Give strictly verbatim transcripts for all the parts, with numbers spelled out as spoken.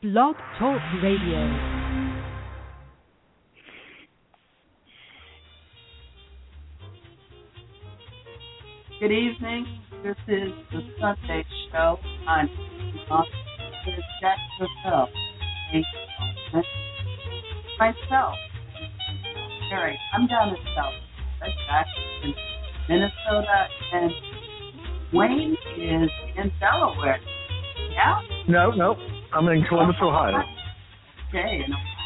Blog Talk Radio. Good evening. This is the Sunday show. I'm with Jack Lavelle. Myself, Mary. I'm down in South Jack in Minnesota, and Wayne is in Delaware. Yeah? No, no. I'm in Columbus, Ohio. Okay.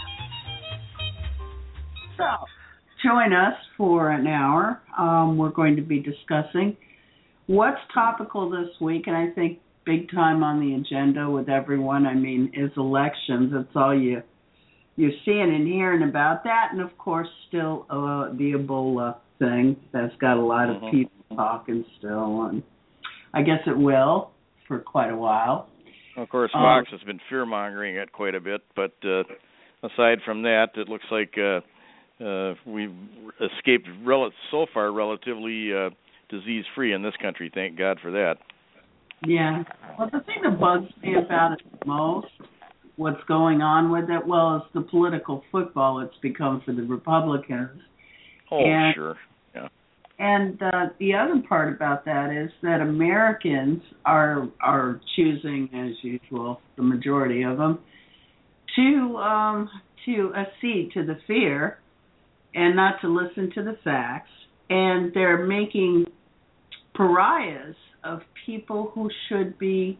So, join us for an hour. Um, we're going to be discussing what's topical this week, and I think big time on the agenda with everyone, I mean, is elections. That's all you, you're seeing and hearing about that, and of course still uh, the Ebola thing. That's got a lot of mm-hmm. people talking still, and I guess it will for quite a while. Of course, Fox um, has been fear-mongering it quite a bit, but uh, aside from that, it looks like uh, uh, we've escaped rel- so far relatively uh, disease-free in this country. Thank God for that. Yeah. Well, the thing that bugs me about it most, what's going on with it, well, is the political football it's become for the Republicans. Oh, and, sure. Yeah. And uh, the other part about that is that Americans are are choosing, as usual, the majority of them, to um, to accede to the fear and not to listen to the facts, and they're making pariahs of people who should be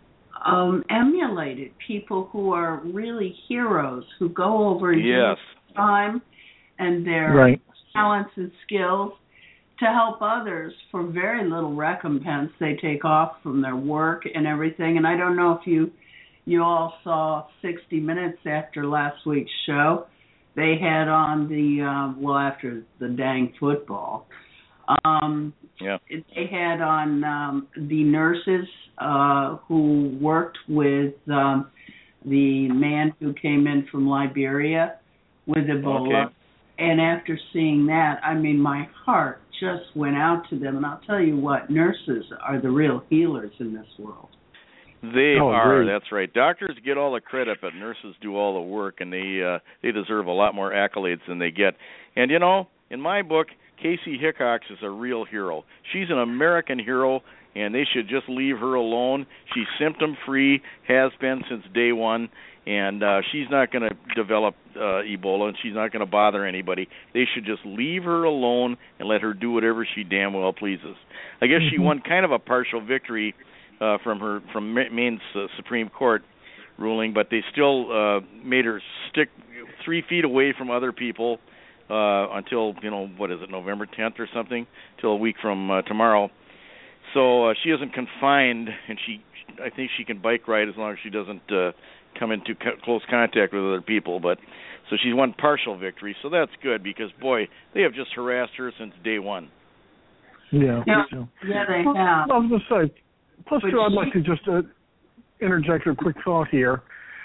um, emulated, people who are really heroes, who go over and yes. use time and their right. talents and skills to help others for very little recompense. They take off from their work and everything. And I don't know if you you all saw sixty minutes after last week's show. They had on the, um, well, after the dang football, um, yeah. they had on um, the nurses uh, who worked with um, the man who came in from Liberia with Ebola. Okay. And after seeing that, I mean, my heart just went out to them. And I'll tell you what, nurses are the real healers in this world. They oh, are. great. That's right. Doctors get all the credit, but nurses do all the work, and they uh, they deserve a lot more accolades than they get. And, you know, in my book, Casey Hickox is a real hero. She's an American hero, and they should just leave her alone. She's symptom-free, has been since day one, and uh, she's not going to develop uh, Ebola, and she's not going to bother anybody. They should just leave her alone and let her do whatever she damn well pleases. I guess mm-hmm. she won kind of a partial victory uh, from her from Maine's uh, Supreme Court ruling, but they still uh, made her stick three feet away from other people uh, until, you know, what is it, November tenth or something, till a week from uh, tomorrow. So uh, she isn't confined, and she, I think she can bike ride as long as she doesn't uh, come into co- close contact with other people. But so she's won partial victory, so that's good because, boy, they have just harassed her since day one. Yeah. Yeah, So. yeah they well, have. I was going to say, plus, But too, I'd she, like to just uh, interject a quick thought here.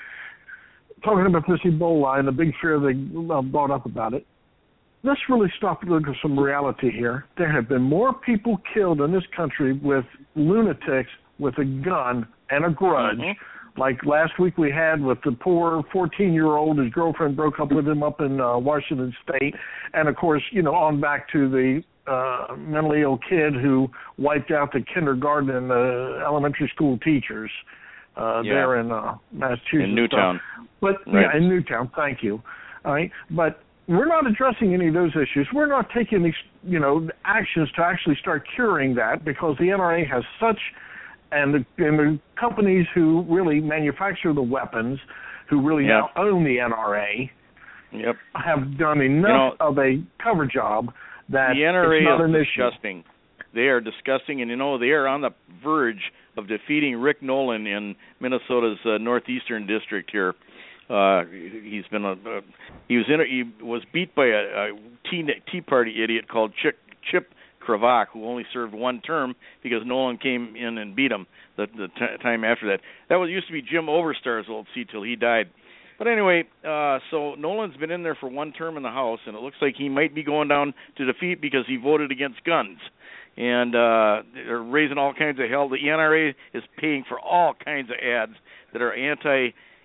Talking about this Ebola and the big fear they uh, brought up about it, let's really stop and look at some reality here. There have been more people killed in this country with lunatics with a gun and a grudge. Mm-hmm. Like last week we had with the poor fourteen-year-old, his girlfriend broke up with him up in uh, Washington State. And, of course, you know, on back to the uh, mentally ill kid who wiped out the kindergarten and the elementary school teachers uh, yeah. there in uh, Massachusetts. In Newtown. But, right. Yeah, in Newtown, thank you. All right, but we're not addressing any of those issues. We're not taking these, you know, actions to actually start curing that because the N R A has such, and the, and the companies who really manufacture the weapons, who really yep. now own the N R A, yep. have done enough you know, of a cover job that the N R A it's not is an disgusting. issue. They are disgusting, and you know they are on the verge of defeating Rick Nolan in Minnesota's uh, northeastern district here. Uh, he's been a, uh, he was in a, he was beat by a, a tea, tea Party idiot called Chip, Chip Kravach, who only served one term because Nolan came in and beat him the, the t- time after that. That was used to be Jim Overstar's old seat till he died. But anyway, uh, so Nolan's been in there for one term in the House, and it looks like he might be going down to defeat because he voted against guns. And uh, they're raising all kinds of hell. The N R A is paying for all kinds of ads that are anti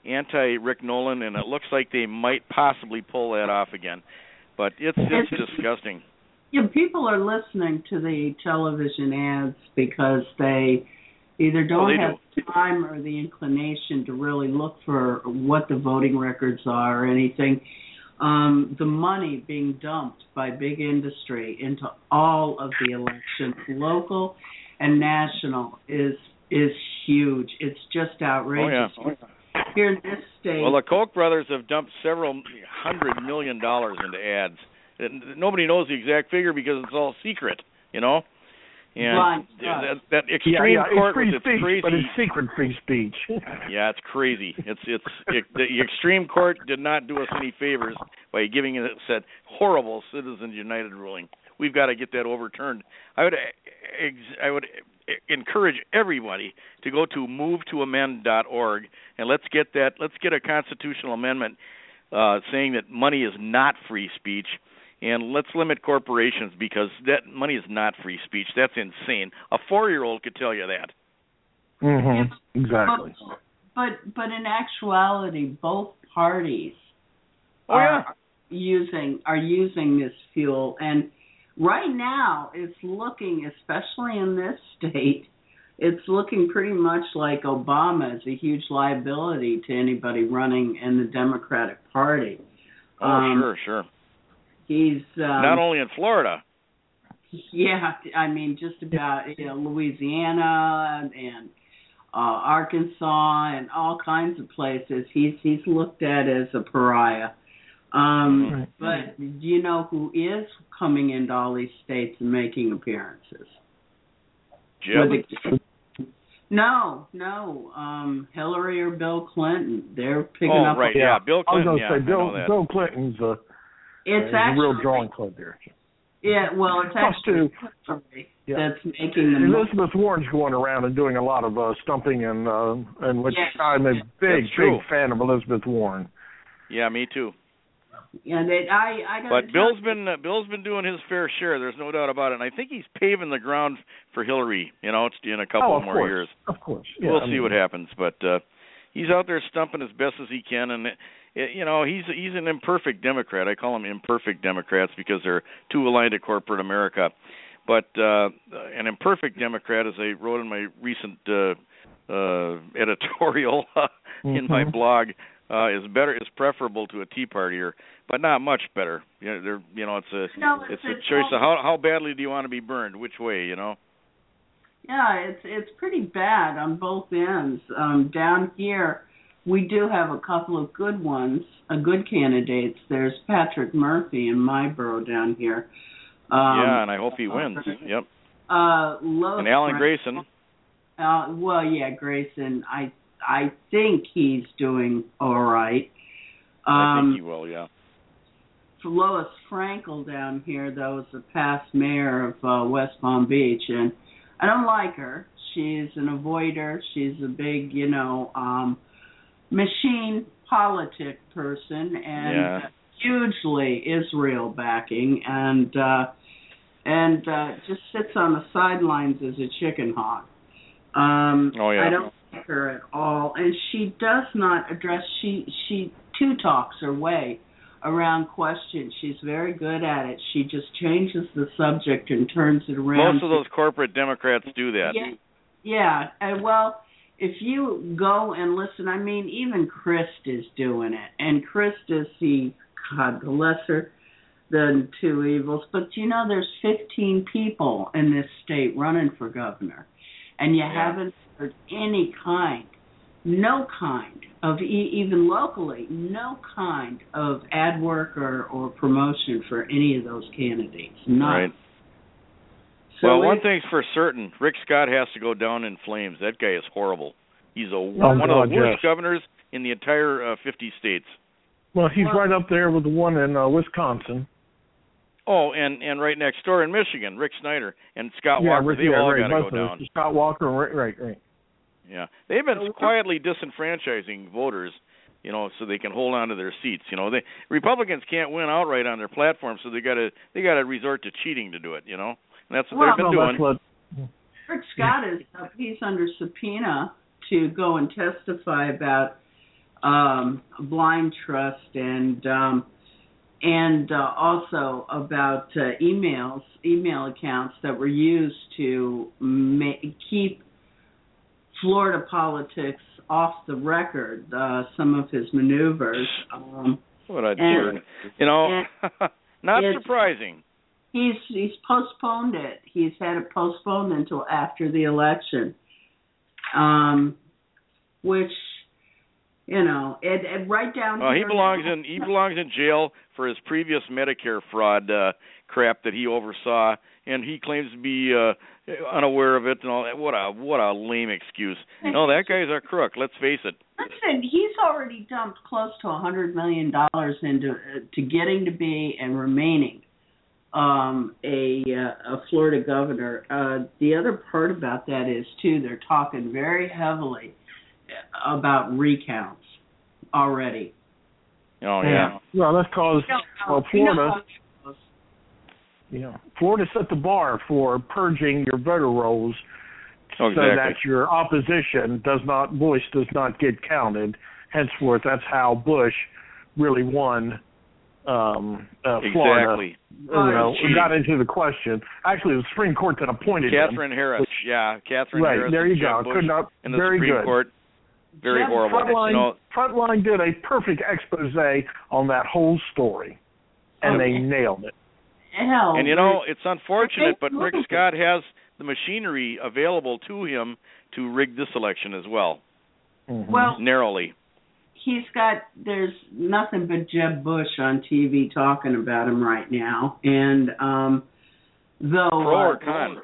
anti-Rick Nolan, and it looks like they might possibly pull that off again. But it's it's disgusting. Yeah, people are listening to the television ads because they either don't oh, they have do. time or the inclination to really look for what the voting records are or anything. Um, the money being dumped by big industry into all of the elections, local and national, is is huge. It's just outrageous. Oh, yeah. Here in this state. Well, the Koch brothers have dumped several hundred million dollars into ads. And nobody knows the exact figure because it's all secret, you know. And Blind that, that extreme yeah, yeah, court it's free with its speech, crazy, but it's secret free speech. yeah, it's crazy. It's it's it, the extreme court did not do us any favors by giving us that horrible Citizens United ruling. We've got to get that overturned. I would I would encourage everybody to go to move to amend dot org and let's get that. Let's get a constitutional amendment uh, saying that money is not free speech. And let's limit corporations because that money is not free speech. That's insane. A four-year-old could tell you that. Mm-hmm. Exactly. But, but but in actuality, both parties oh, are yeah. using are using this fuel, and right now it's looking, especially in this state, it's looking pretty much like Obama is a huge liability to anybody running in the Democratic Party. Oh, um, sure, sure. He's um, not only in Florida. Yeah, I mean, just about you know, Louisiana and uh, Arkansas and all kinds of places. He's he's looked at as a pariah. Um, right. But do you know who is coming into all these states and making appearances? Jeb? No, no. Um, Hillary or Bill Clinton. They're picking oh, up. right, yeah. Bill Clinton. I was yeah, going to say, Bill, I know that. Bill Clinton's a, it's a actually, real drawing card there. Yeah, well, it's Plus actually two, yeah. that's making them. Elizabeth Warren's going around and doing a lot of uh, stumping, and uh, and which yes. I'm a big, true. big fan of Elizabeth Warren. Yeah, me too. Yeah, they, I, I got. But Bill's been uh, Bill's been doing his fair share. There's no doubt about it. And I think he's paving the ground for Hillary. You know, it's in a couple oh, of more course. years. Of course, yeah, we'll I see mean, what happens. But uh, he's out there stumping as best as he can, and it, you know, he's he's an imperfect Democrat. I call them imperfect Democrats because they're too aligned to corporate America. But uh, an imperfect Democrat, as I wrote in my recent uh, uh, editorial mm-hmm. in my blog, uh, is better is preferable to a Tea Partier, but not much better. You know, they're, you know, it's a no, it's, it's a it's choice all, of how how badly do you want to be burned, which way, you know. Yeah, it's it's pretty bad on both ends. Um, down here, we do have a couple of good ones, uh, good candidates. There's Patrick Murphy in my borough down here. Um, yeah, and I hope he wins. Uh, yep. Uh, Lois and Alan Frank, Grayson. Uh, well, yeah, Grayson. I I think he's doing all right. Um, I think he will. Yeah. Lois Frankel down here, though, is the past mayor of uh, West Palm Beach, and I don't like her. She's an avoider. She's a big, you know, um, machine politic person, and yeah. hugely Israel backing, and uh, and uh, just sits on the sidelines as a chicken hawk. Um, oh yeah. I don't like her at all, and she does not address. She she two talks her way around questions. She's very good at it. She just changes the subject and turns it around. Most of those corporate Democrats do that. Yeah, yeah. And well, if you go and listen, I mean, even Christ is doing it, and Christ is the God, the lesser than two evils. But you know, there's fifteen people in this state running for governor, and you yeah. haven't heard any kind, no kind of e- even locally, no kind of ad work or, or promotion for any of those candidates. None. Right. So well, it, one thing's for certain: Rick Scott has to go down in flames. That guy is horrible. He's a oh, one God, of the worst yes. governors in the entire uh, fifty states. Well, he's well, right up there with the one in uh, Wisconsin. Oh, and, and right next door in Michigan, Rick Snyder and Scott yeah, Walker. Rick, They've yeah, all right, got to go both down. Scott Walker, right, right, right. Yeah, they've been quietly disenfranchising voters, you know, so they can hold on to their seats. You know, they Republicans can't win outright on their platform, so they got to they got to resort to cheating to do it. You know, and that's what well, they've been no, doing. What, Rick Scott is uh, he's under subpoena to go and testify about um, blind trust, and um, and uh, also about uh, emails, email accounts that were used to ma- keep Florida politics off the record. Uh, some of his maneuvers. Um, what I and, you know, not it's, surprising. He's he's postponed it. He's had it postponed until after the election, um, which, you know, it, it right down well, here. he belongs in he belongs in jail for his previous Medicare fraud uh, crap that he oversaw, and he claims to be uh, unaware of it and all that. What a what a lame excuse. No, that guy's a crook. Let's face it. Listen, he's already dumped close to a hundred million dollars into uh, to getting to be and remaining um, a uh, a Florida governor. Uh, the other part about that is too, they're talking very heavily about recounts already. Oh yeah. Well, that's because well, Florida. You know, Yeah, Florida set the bar for purging your voter rolls oh, exactly. so that your opposition does not voice does not get counted. Henceforth, that's how Bush really won um, uh, Florida. Exactly. You know, we got into the question. Actually, the Supreme Court that appointed Catherine him, Harris. which, yeah, Catherine right, Harris. there you and go. Jeb Bush Could not. in the Very Supreme good. Court. Very Jeb horrible. Frontline, you know, Frontline did a perfect expose on that whole story, and okay. they nailed it. Hell, and you know, it's unfortunate, but Rick Rick Scott has the machinery available to him to rig this election as well. Mm-hmm. Well, narrowly. He's got, there's nothing but Jeb Bush on T V talking about him right now. And um, though. Pro or uh, con?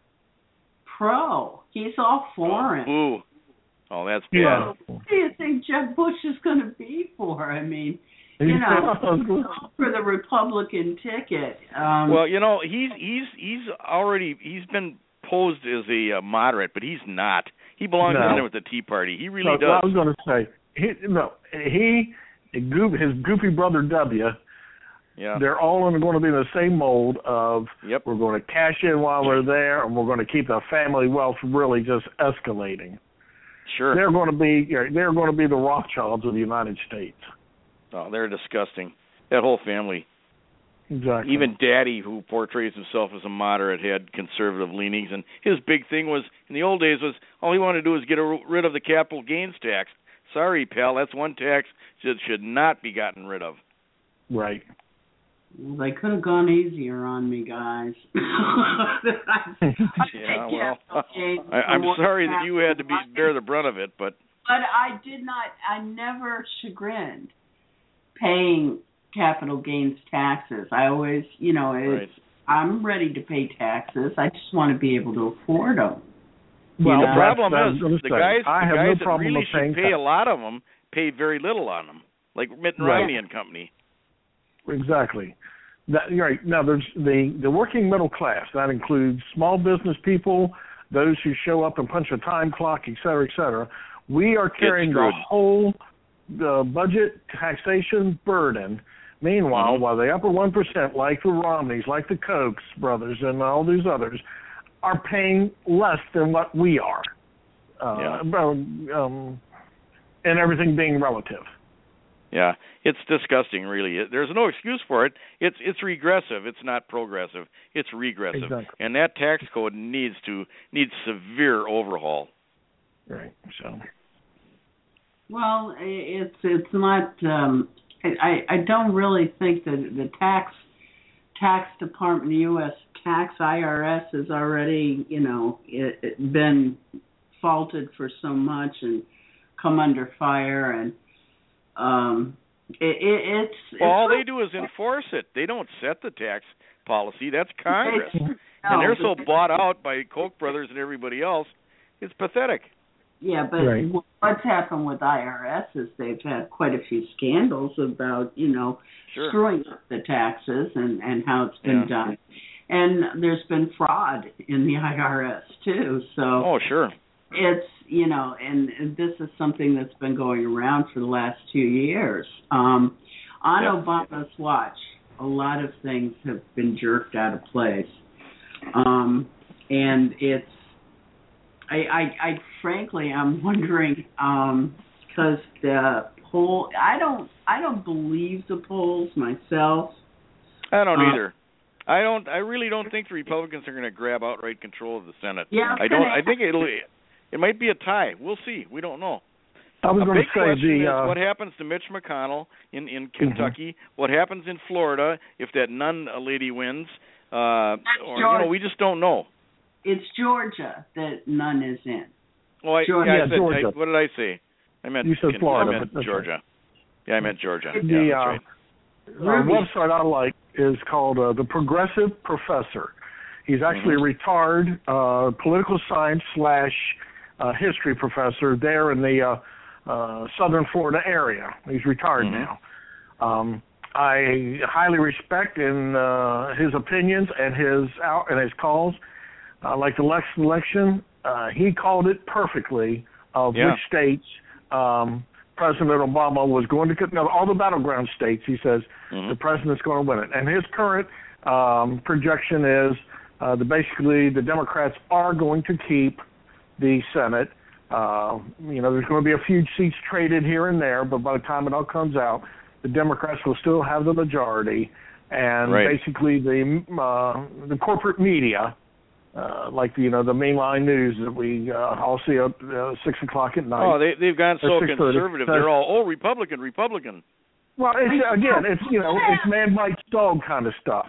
Pro. He's all for him. Ooh. Oh, that's bad. Yeah. What do you think Jeb Bush is going to be for? I mean, you know, for the Republican ticket. Um, well, you know, he's he's he's already he's been posed as a uh, moderate, but he's not. He belongs no. in there with the Tea Party. He really so, does. I was going to say, he, no, he, his goofy brother W. Yeah. They're all going to be in the same mold of yep. we're going to cash in while we're there, and we're going to keep the family wealth really just escalating. Sure. They're going to be they're going to be the Rothschilds of the United States. Oh, they're disgusting. That whole family. Exactly. Even Daddy, who portrays himself as a moderate, had conservative leanings, and his big thing was in the old days was all he wanted to do was get rid of the capital gains tax. Sorry, pal, that's one tax that should not be gotten rid of. Right. Well, they could have gone easier on me, guys. yeah, well, I, I'm sorry that you had to be bear the brunt of it, but but I did not. I never chagrined paying capital gains taxes. I always, you know, it's. Right. I'm ready to pay taxes. I just want to be able to afford them. Well, you the know? problem that's, is that's the guys, I the have guys no problem that really with should pay tax. a lot of them pay very little on them, like Mitt Right. Romney and company. Exactly. That, right. Now, there's the, the working middle class. That includes small business people, those who show up and punch a time clock, et cetera, et cetera. We are carrying the whole uh, budget taxation burden. Meanwhile, mm-hmm. while the upper one percent, like the Romneys, like the Kochs brothers, and all these others, are paying less than what we are. Uh, yeah. um, and everything being relative. Yeah, it's disgusting, really. There's no excuse for it. It's it's regressive. It's not progressive. It's regressive, exactly. And that tax code needs to needs severe overhaul. Right. So. Well, it's it's not. Um, I I don't really think that the tax tax department, the U S tax I R S, has already you know it, it been faulted for so much and come under fire and. Um, it, it, it's, it's well, all they do is enforce it. They don't set the tax policy. That's Congress, no, and they're so bought out by Koch brothers and everybody else. It's pathetic. Yeah, but right. what's happened with I R S is they've had quite a few scandals about you know sure. screwing up the taxes and, and how it's been yeah. done, and there's been fraud in the I R S too. So oh, sure. It's, you know, and this is something that's been going around for the last two years. Um, on yep. Obama's watch, a lot of things have been jerked out of place. Um, and it's, I, I, I frankly, I'm wondering, um, because the poll. I don't. I don't believe the polls myself. I don't uh, either. I don't. I really don't think the Republicans are going to grab outright control of the Senate. Yeah, I don't. I think it'll. It might be a tie. We'll see. We don't know. I was a going big to say question the is uh, what happens to Mitch McConnell in in Kentucky. Mm-hmm. What happens in Florida if that Nunn lady wins? Uh, or, you know, we just don't know. It's Georgia that Nunn is in. Well, I, Georgia. yeah, I Yeah, said, Georgia. I, what did I say? I meant You said Kentucky. Florida, I meant but Georgia. Right. Yeah, I meant Georgia. The yeah, uh, that's right. uh, website I like is called uh, The Progressive Professor. He's actually mm-hmm. a retired uh, political science slash uh, history professor there in the uh, uh, southern Florida area. He's retired mm-hmm. now. Um, I highly respect in uh, his opinions and his out and his calls. Uh, like the next election, uh, he called it perfectly of yeah. which states um, President Obama was going to – no, all the battleground states, he says, mm-hmm. the president's going to win it. And his current um, projection is uh, that basically the Democrats are going to keep the Senate. Uh, you know, there's going to be a few seats traded here and there, but by the time it all comes out, the Democrats will still have the majority. And right. basically the uh, the corporate media – Uh, like the, you know, the mainline news that we uh, all see up uh, six o'clock at night. Oh, they they've gone so conservative. So, They're all oh Republican, Republican. Well, it's, again, it's you know, it's man bites dog kind of stuff.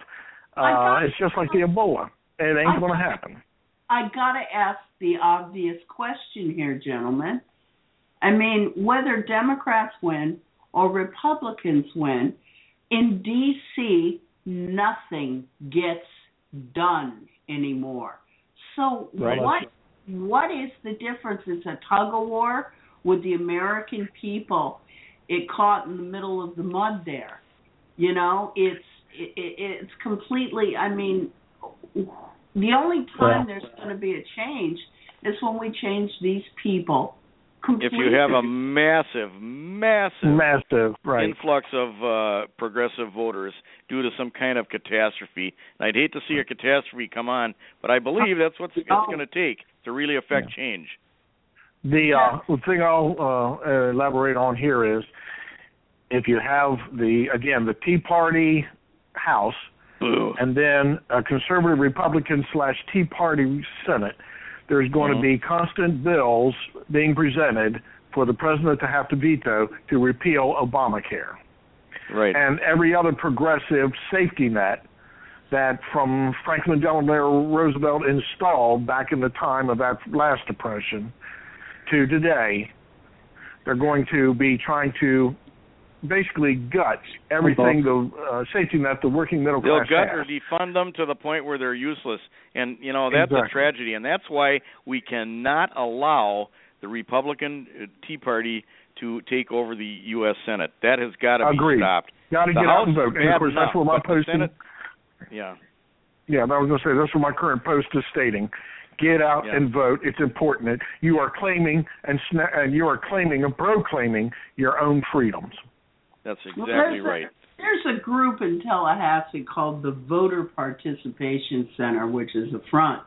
Uh, it's just like the Ebola. It ain't going to happen. I gotta ask the obvious question here, gentlemen. I mean, whether Democrats win or Republicans win, in D C, nothing gets done anymore. So right. what what is the difference? It's a tug of war with the American people. It caught in the middle of the mud there. You know, it's it, it's completely. I mean, the only time yeah. there's going to be a change is when we change these people completely. If you have a massive, massive, massive right. influx of uh, progressive voters due to some kind of catastrophe, and I'd hate to see a catastrophe come on, but I believe that's what it's oh. going to take to really affect yeah. change. The, uh, the thing I'll uh, elaborate on here is if you have the again the Tea Party House Boo. and then a conservative Republican slash Tea Party Senate, there's going mm-hmm. to be constant bills being presented for the president to have to veto to repeal Obamacare. Right. And every other progressive safety net that from Franklin Delano Roosevelt installed back in the time of that last depression to today, they're going to be trying to basically gut everything, the uh, safety net the working middle They'll class gut has. or defund them to the point where they're useless. And, you know, that's exactly. a tragedy. And that's why we cannot allow the Republican Tea Party to take over the U S Senate. That has got to be Agreed. stopped. Got to the get House out and vote. And, of course, that's enough, where my but the posting... Senate, yeah. Yeah, I was going to say, that's what my current post is stating. Get out yeah. and vote. It's important. You are claiming and, sna- and you are claiming and proclaiming your own freedoms. That's exactly well, there's right. A, there's a group in Tallahassee called the Voter Participation Center, which is a front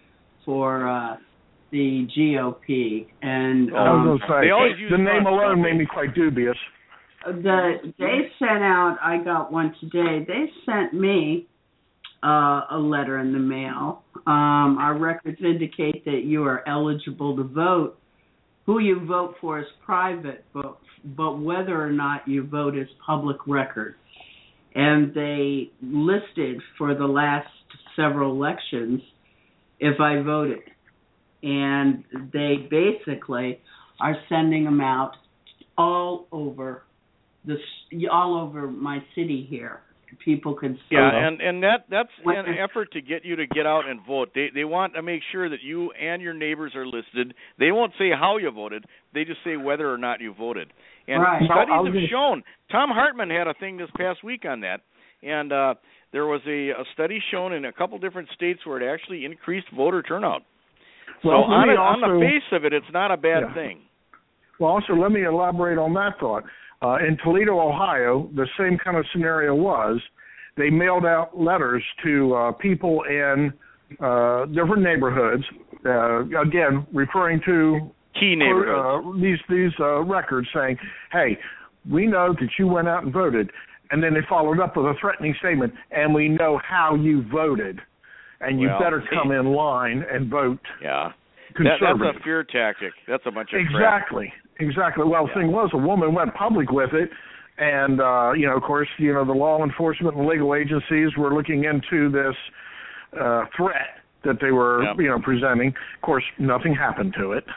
for uh, the G O P. And um, I was going to say, they always use the name fronts, alone don't made they? me quite dubious. The they sent out. I got one today. They sent me uh, a letter in the mail. Um, our records indicate that you are eligible to vote. Who you vote for is private, but but whether or not you vote is public record. And they listed for the last several elections if I voted, and they basically are sending them out all over the all over my city here. People can see. Yeah, and, and that that's an effort to get you to get out and vote. They they want to make sure that you and your neighbors are listed. They won't say how you voted. They just say whether or not you voted. And right. studies have gonna... shown. Tom Hartman had a thing this past week on that, and uh, there was a, a study shown in a couple different states where it actually increased voter turnout. Well, so on, a, also, on the face of it, it's not a bad yeah. thing. Well, also, let me elaborate on that thought. Uh, in Toledo, Ohio, the same kind of scenario was they mailed out letters to uh, people in uh, different neighborhoods, uh, again, referring to Key neighborhoods. Uh, these these uh, records saying, hey, we know that you went out and voted. And then they followed up with a threatening statement, and we know how you voted, and you well, better come in line and vote yeah. conservative. That, that's a fear tactic. That's a bunch of exactly, crap. Exactly. Well, the yeah. thing was, a woman went public with it, and, uh, you know, of course, you know, the law enforcement and legal agencies were looking into this uh, threat that they were, yep. you know, presenting. Of course, nothing happened to it.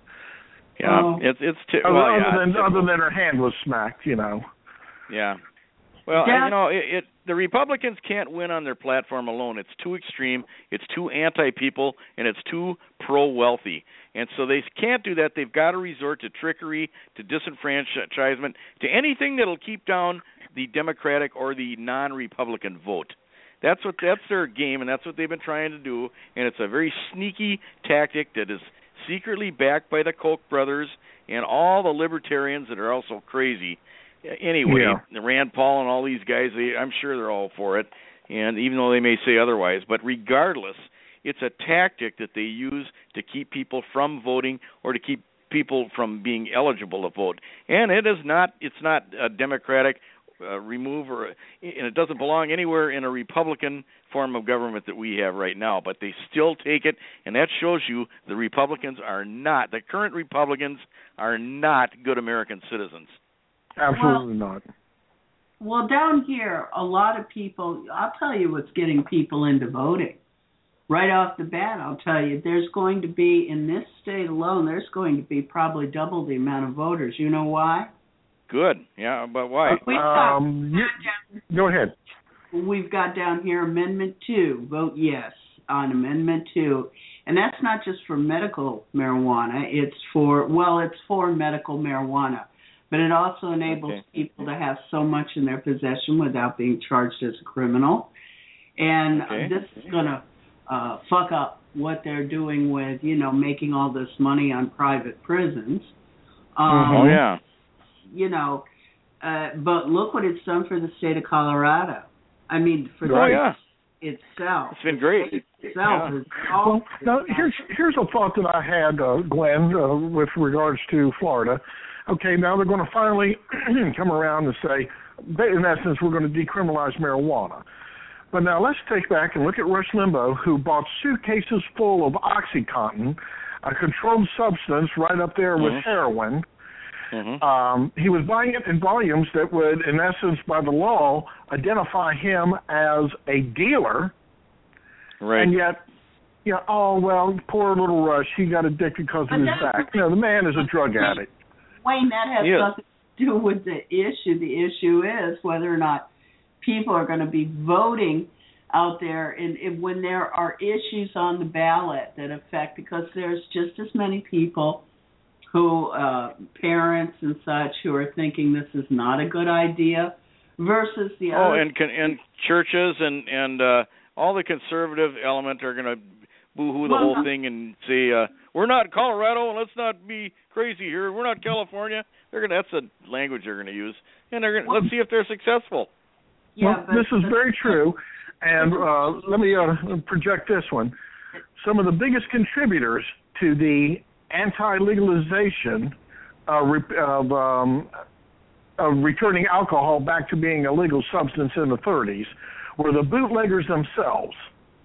Yeah, um, it's it's t- other, well, other yeah, than it's other than her hand was smacked, you know. Yeah. Well, yeah. you know, it, it the Republicans can't win on their platform alone. It's too extreme. It's too anti-people, and it's too pro-wealthy. And so they can't do that. They've got to resort to trickery, to disenfranchisement, to anything that'll keep down the Democratic or the non-Republican vote. That's what that's their game, and that's what they've been trying to do. And it's a very sneaky tactic that is secretly backed by the Koch brothers and all the libertarians that are also crazy. Anyway, yeah. Rand Paul and all these guys, they, I'm sure they're all for it, and even though they may say otherwise. But regardless, it's a tactic that they use to keep people from voting or to keep people from being eligible to vote. And it is not, it's not a Democratic uh, remove, or, and it doesn't belong anywhere in a Republican form of government that we have right now. But they still take it, and that shows you the Republicans are not, the current Republicans are not good American citizens. Absolutely well, not. Well, down here, a lot of people, I'll tell you what's getting people into voting. Right off the bat, I'll tell you, there's going to be, in this state alone, there's going to be probably double the amount of voters. You know why? Good. Yeah, but why? We've got, um, you, go ahead. We've got down here Amendment two, vote yes on Amendment two. And that's not just for medical marijuana. It's for, well, it's for medical marijuana. But it also enables okay. people to have so much in their possession without being charged as a criminal. And okay. uh, this is going to uh, fuck up what they're doing with, you know, making all this money on private prisons. Um, oh, yeah. You know, uh, but look what it's done for the state of Colorado. I mean, for oh, the yeah. itself. It's been great. Itself yeah. is all well, now, here's, here's a thought that I had, uh, Glenn, uh, with regards to Florida. Okay, now they're going to finally come around and say, in essence, we're going to decriminalize marijuana. But now let's take back and look at Rush Limbaugh, who bought suitcases full of OxyContin, a controlled substance right up there with mm-hmm. heroin. Mm-hmm. Um, he was buying it in volumes that would, in essence, by the law, identify him as a dealer. Right. And yet, you know, oh, well, poor little Rush, he got addicted because of his back. No, the man is a drug addict. Wayne, that has yeah. nothing to do with the issue. The issue is whether or not people are going to be voting out there and, and when there are issues on the ballot that affect, because there's just as many people who, uh, parents and such, who are thinking this is not a good idea versus the oh, other. and and churches and, and uh, all the conservative element are going to boo-hoo the well, whole thing and say, uh, we're not Colorado, and let's not be crazy here. We're not California. They're gonna. That's the language they're going to use, and they're going. Let's see if they're successful. Yeah, well, but, this is but, very true, and uh, let me uh, project this one. Some of the biggest contributors to the anti-legalization uh, of, um, of returning alcohol back to being a legal substance in the thirties were the bootleggers themselves.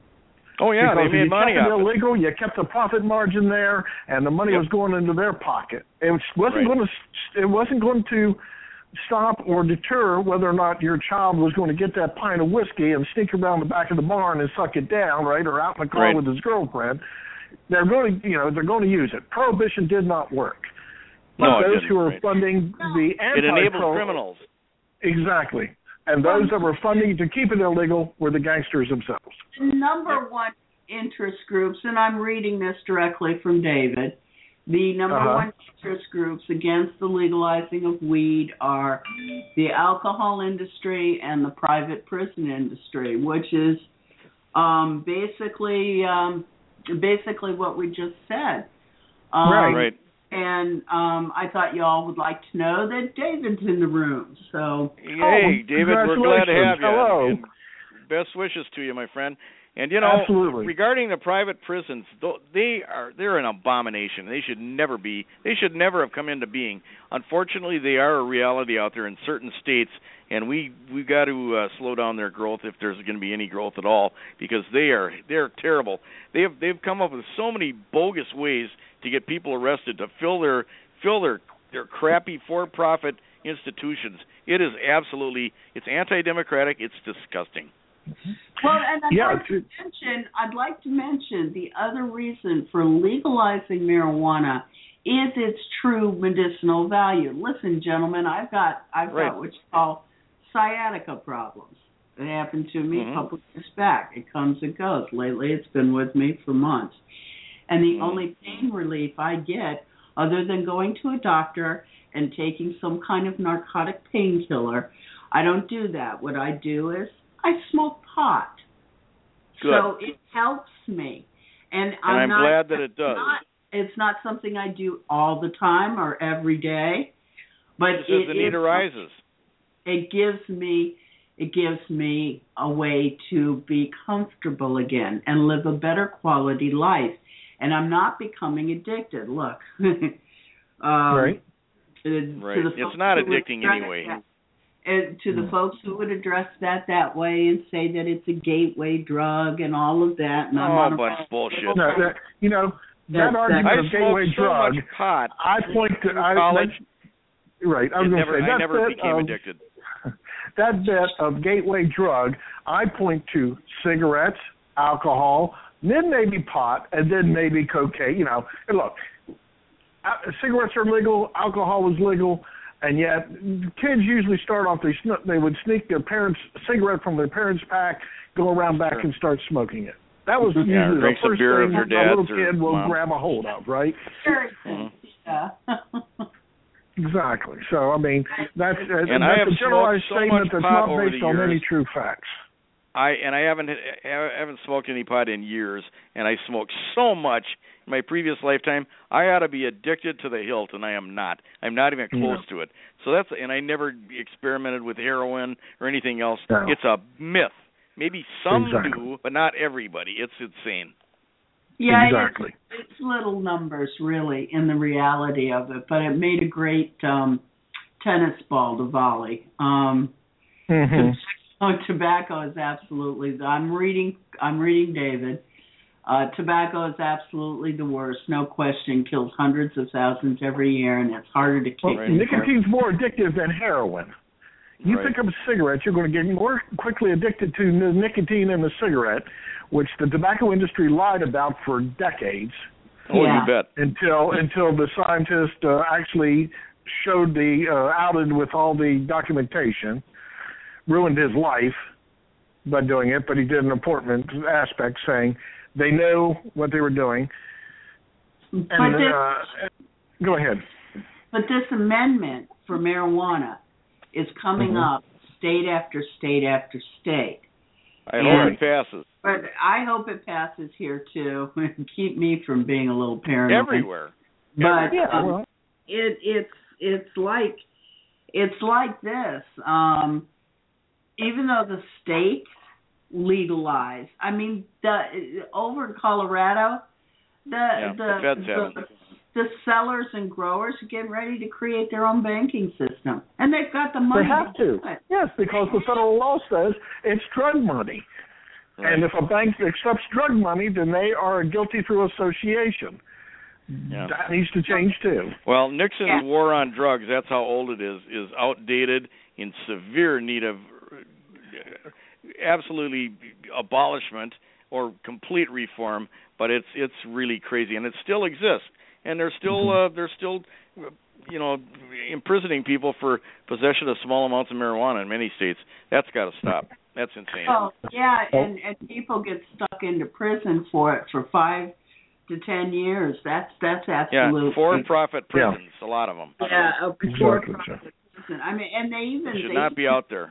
Oh yeah, because they made if you money kept it off illegal, it. You kept the profit margin there, and the money yep. was going into their pocket. It wasn't right. going to. It wasn't going to stop or deter whether or not your child was going to get that pint of whiskey and sneak around the back of the barn and suck it down, right, or out in the car right. with his girlfriend. They're going to, you know, they're going to use it. Prohibition did not work. But no, those it who are right. funding the anti it enables criminals. Exactly. And those that were funding to keep it illegal were the gangsters themselves. The number yep. one interest groups, and I'm reading this directly from David, the number uh-huh. one interest groups against the legalizing of weed are the alcohol industry and the private prison industry, which is um, basically um, basically what we just said. Um, right. Right. And um, I thought y'all would like to know that David's in the room. So, hey, oh, David, we're glad to have you. Hello. And best wishes to you, my friend. And you know, Absolutely. regarding the private prisons, they are they're an abomination. They should never be. They should never have come into being. Unfortunately, they are a reality out there in certain states, and we we got to uh, slow down their growth if there's going to be any growth at all, because they are they're terrible. They have they've come up with so many bogus ways to get people arrested to fill their fill their their crappy for-profit institutions. It is absolutely it's anti-democratic. It's disgusting. Well, and I'd Yeah, like to mention, I'd like to mention the other reason for legalizing marijuana is its true medicinal value. Listen, gentlemen, I've got I've Right. got what you call sciatica problems. It happened to me Mhm. a couple of years back. It comes and goes. Lately, it's been with me for months, and the Mhm. only pain relief I get, other than going to a doctor and taking some kind of narcotic painkiller, I don't do that. What I do is I smoke pot. Good. So it helps me. And, And I'm, I'm not, glad that it does. Not, it's not something I do all the time or every day, but Just as it the need is- arises. It gives me it gives me a way to be comfortable again and live a better quality life. And I'm not becoming addicted. Look. um, Right. To, Right. To the It's folks not who would addicting address anyway. that- And to the Mm. folks who would address that that way and say that it's a gateway drug and all of that, and I'm Oh, on a bunch of bullshit. No, that, you know, that That's- argument I of gateway smoked so drug, much pot I point to... in I, college. that's- Right. I was It going to never, say, I that never bit became of, addicted. That bit of gateway drug, I point to cigarettes, alcohol, then maybe pot, and then maybe cocaine. You know, and look, uh, cigarettes are legal, alcohol is legal, and yet kids usually start off, they, sn- they would sneak their parents' cigarette from their parents' pack, go around back Sure. and start smoking it. That was Yeah, usually the drink some first beer thing with a your little dads or kid will mom. grab a hold of, right? Very Mhm. yeah. Exactly. So, I mean, that's, uh, And I that's have a generalized smoked so statement much that's pot not over based the on any years. true facts. I and I haven't I haven't smoked any pot in years, and I smoked so much in my previous lifetime. I ought to be addicted to the hilt, and I am not. I'm not even close No. to it. So that's and I never experimented with heroin or anything else. No. It's a myth. Maybe some Exactly. do, but not everybody. It's insane. Yeah, Exactly. it's, it's little numbers really in the reality of it, but it made a great um, tennis ball to volley. Um, Mm-hmm. oh, tobacco is absolutely. I'm reading. I'm reading David. Uh, tobacco is absolutely the worst, no question. Kills hundreds of thousands every year, and it's harder to kick. Well, Right. nicotine's more addictive than heroin. You Right. pick up a cigarette, you're going to get more quickly addicted to the nicotine in the cigarette, which the tobacco industry lied about for decades Oh, Yeah. you bet. until until the scientist uh, actually showed the uh, outed with all the documentation, ruined his life by doing it, but he did an important aspect saying they know what they were doing. But And this, uh, go ahead. but this amendment for marijuana is coming Mhm. up state after state after state. I Yeah. hope it passes But I hope it passes here too, and keep me from being a little paranoid. everywhere. But Yeah, um, well, it it's it's like it's like this. Um, even though the states legalize, I mean, the over in Colorado, the Yeah, the the feds the, haven't. the sellers and growers are getting ready to create their own banking system, and they've got the money they have to. do it. Yes, because the federal law says it's drug money. Right. And if a bank accepts drug money, then they are guilty through association. Yeah. That needs to change too. Well, Nixon's Yeah. war on drugs, that's how old it is, is outdated, in severe need of uh, absolutely abolishment or complete reform, but it's it's really crazy, and it still exists. And they're still uh, they're still uh, you know imprisoning people for possession of small amounts of marijuana in many states. That's got to stop. That's insane. Oh yeah, and and people get stuck into prison for it for five to ten years. That's that's absolutely Yeah, for-profit prisons, a lot of them. Yeah, a Exactly, for-profit prison. I mean, and they even They should they, not be out there.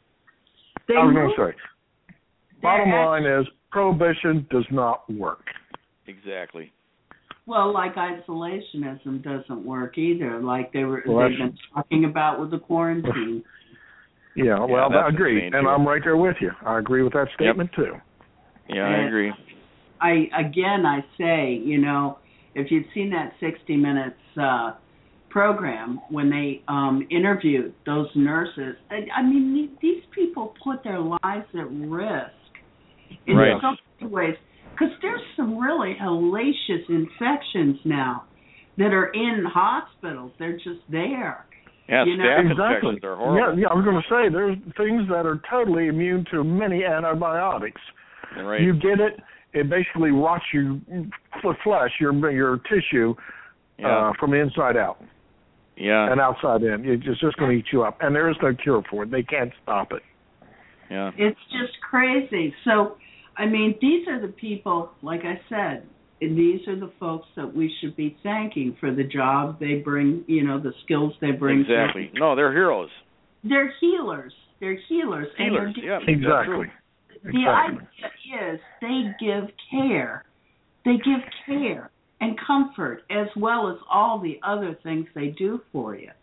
They I was going move- to say, bottom they're line is prohibition does not work. Exactly. Well, like isolationism doesn't work either. Like they were Well, they've that's- been talking about with the quarantine. Yeah, well, that's I agree, insane, and too. I'm right there with you. I agree with that statement too. Yeah, I agree. I again, I say, you know, if you'd seen that sixty minutes uh, program when they um, interviewed those nurses, I, I mean, these people put their lives at risk in Right. so many ways, because there's some really hellacious infections now that are in hospitals. They're just there. Yeah, You know, staph Exactly. infections are horrible. Yeah, yeah. I was going to say there's things that are totally immune to many antibiotics. Right. You get it, it basically rots your f- flesh, your your tissue, yeah. uh, from the inside out yeah. and outside in. It's just, just going to eat you up, and there is no cure for it. They can't stop it. Yeah. It's just crazy. So, I mean, these are the people, like I said, these are the folks that we should be thanking for the job they bring, you know, the skills they bring. Exactly. No, they're heroes. They're healers. They're healers. Healers, and yeah. Exactly. The exactly. idea is they give care. They give care and comfort as well as all the other things they do for you.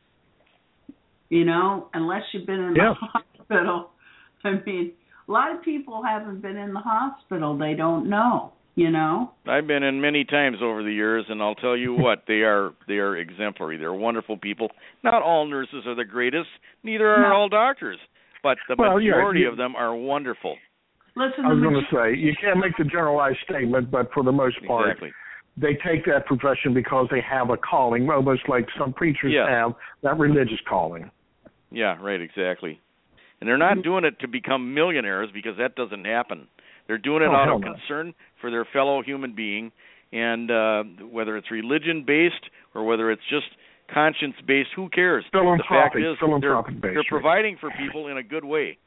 You know, unless you've been in Yeah. the hospital. I mean, a lot of people haven't been in the hospital. They don't know, you know. I've been in many times over the years, and I'll tell you what, they are they are exemplary. They're wonderful people. Not all nurses are the greatest. Neither are No. all doctors. But the Well, yeah, majority you- of them are wonderful. Listen, I was the going major- to say, you can't make the generalized statement, but for the most part, Exactly. they take that profession because they have a calling, almost like some preachers Yeah. have that religious calling. Yeah, right, exactly. And they're not doing it to become millionaires, because that doesn't happen. They're doing it Oh, out hell of no. concern for their fellow human being, and uh, whether it's religion-based or whether it's just conscience-based, who cares? The fact Philanthropic, is, philanthropic they're, based. they're providing for people in a good way.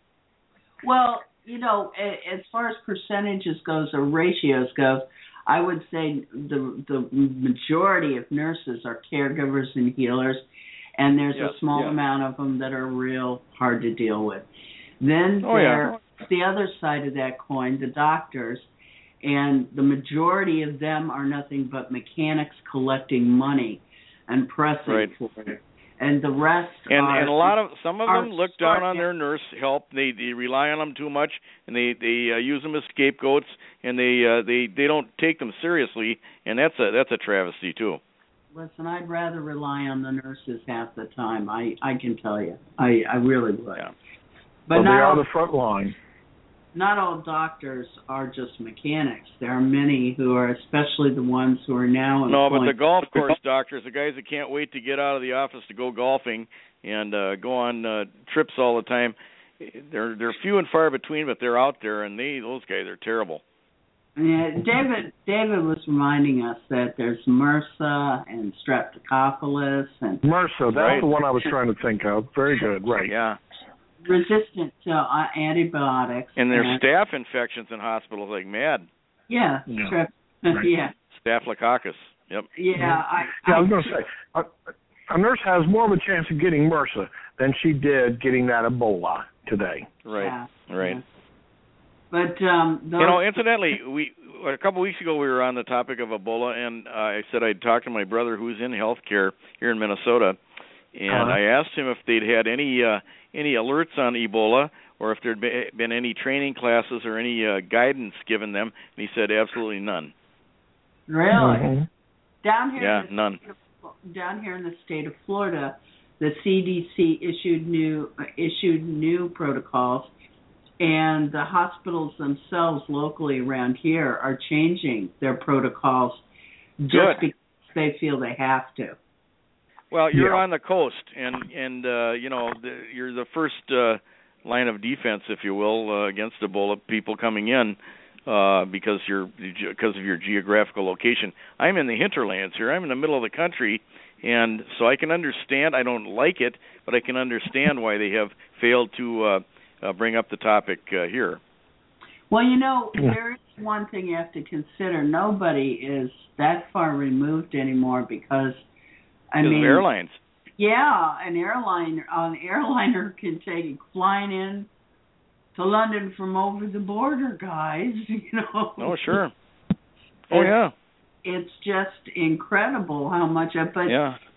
Well, you know, a- as far as percentages goes or ratios goes, I would say the the majority of nurses are caregivers and healers, and there's Yes, a small yeah. amount of them that are real hard to deal with. Then Oh, yeah. there's the other side of that coin, the doctors, and the majority of them are nothing but mechanics collecting money and pressing Right. for it. And the rest And are and a lot of some of are them look down smart on their nurse help. They they rely on them too much, and they they uh, use them as scapegoats, and they uh, they they don't take them seriously, and that's a that's a travesty too. Listen, I'd rather rely on the nurses half the time. I, I can tell you, I, I really would. Yeah. But well, they not are all, the front line. not all doctors are just mechanics. There are many who are, especially the ones who are now. No, but the employed- golf course doctors, the guys that can't wait to get out of the office to go golfing and uh, go on uh, trips all the time, they're they're few and far between, but they're out there, and they those guys are terrible. Yeah, David. David was reminding us that there's MRSA and Streptococcus and MRSA, that's Right. the one I was trying to think of. Very good, right. Yeah. resistant to uh, antibiotics. And there's staph infections in hospitals like mad. Yeah, Yeah. strep. Right. Yeah, Staphylococcus. Yep. yeah. I, Yeah, I I, was going to say, a, a nurse has more of a chance of getting MRSA than she did getting that Ebola today. Right. yeah, Right. yeah. But um, those, You know, incidentally, we a couple weeks ago we were on the topic of Ebola, and uh, I said I'd talk to my brother who's in healthcare here in Minnesota, and Uh-huh. I asked him if they'd had any uh, any alerts on Ebola, or if there'd be- been any training classes or any uh, guidance given them, and he said absolutely none. really Mhm. down here. Yeah, in the none. state of- Down here in the state of Florida, the C D C issued new uh, issued new protocols, and the hospitals themselves locally around here are changing their protocols just Good. because they feel they have to. Well, you're Yeah. on the coast, and and uh, you know the, you're the first uh, line of defense, if you will, uh, against Ebola. People coming in uh, because you're because of your geographical location. I'm in the hinterlands here. I'm in the middle of the country, and so I can understand. I don't like it, but I can understand why they have failed to uh, uh, bring up the topic uh, here. Well, you know, Yeah. there is one thing you have to consider. Nobody is that far removed anymore because, I Because mean, of airlines. yeah, an airline, an airliner can take flying in to London from over the border, guys. You know. Oh, sure. Oh, It's- yeah. It's just incredible how much. I, but Yeah.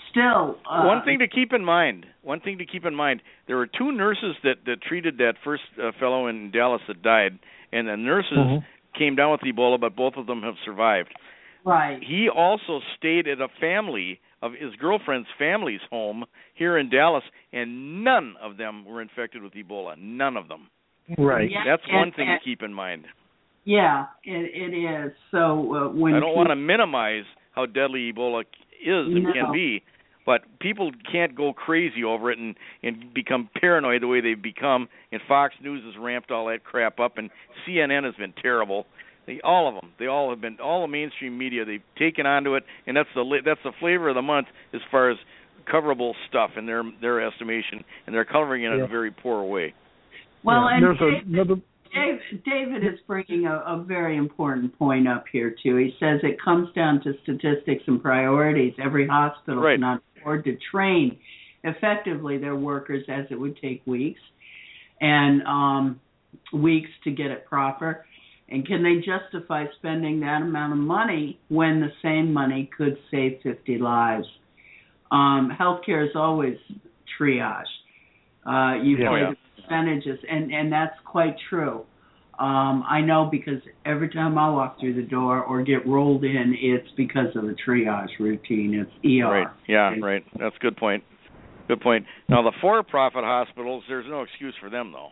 still, uh, one thing to keep in mind. One thing to keep in mind. There were two nurses that, that treated that first uh, fellow in Dallas that died, and the nurses mm-hmm. came down with Ebola, but both of them have survived. Right. He also stayed at a family of his girlfriend's family's home here in Dallas, and none of them were infected with Ebola. None of them. Right. Yeah, That's one and, thing and, to keep in mind. Yeah, it, it is. So uh, when I don't want to minimize how deadly Ebola is and no. can be, but people can't go crazy over it and, and become paranoid the way they've become. And Fox News has ramped all that crap up, and C N N has been terrible. They, all of them, they all have been, all the mainstream media, they've taken onto it, and that's the that's the flavor of the month as far as coverable stuff in their their estimation, and they're covering it yeah. in a very poor way. Well, yeah. and There's David, another... David, David is bringing a, a very important point up here, too. He says it comes down to statistics and priorities. Every hospital right. cannot afford to train effectively their workers, as it would take weeks and um, weeks to get it proper. And can they justify spending that amount of money when the same money could save fifty lives? Um, healthcare is always triage. Uh, you yeah, play yeah. the percentages, and, and that's quite true. Um, I know because every time I walk through the door or get rolled in, it's because of the triage routine. It's E R. Right. Yeah. Right. That's a good point. Good point. Now the for-profit hospitals, there's no excuse for them though.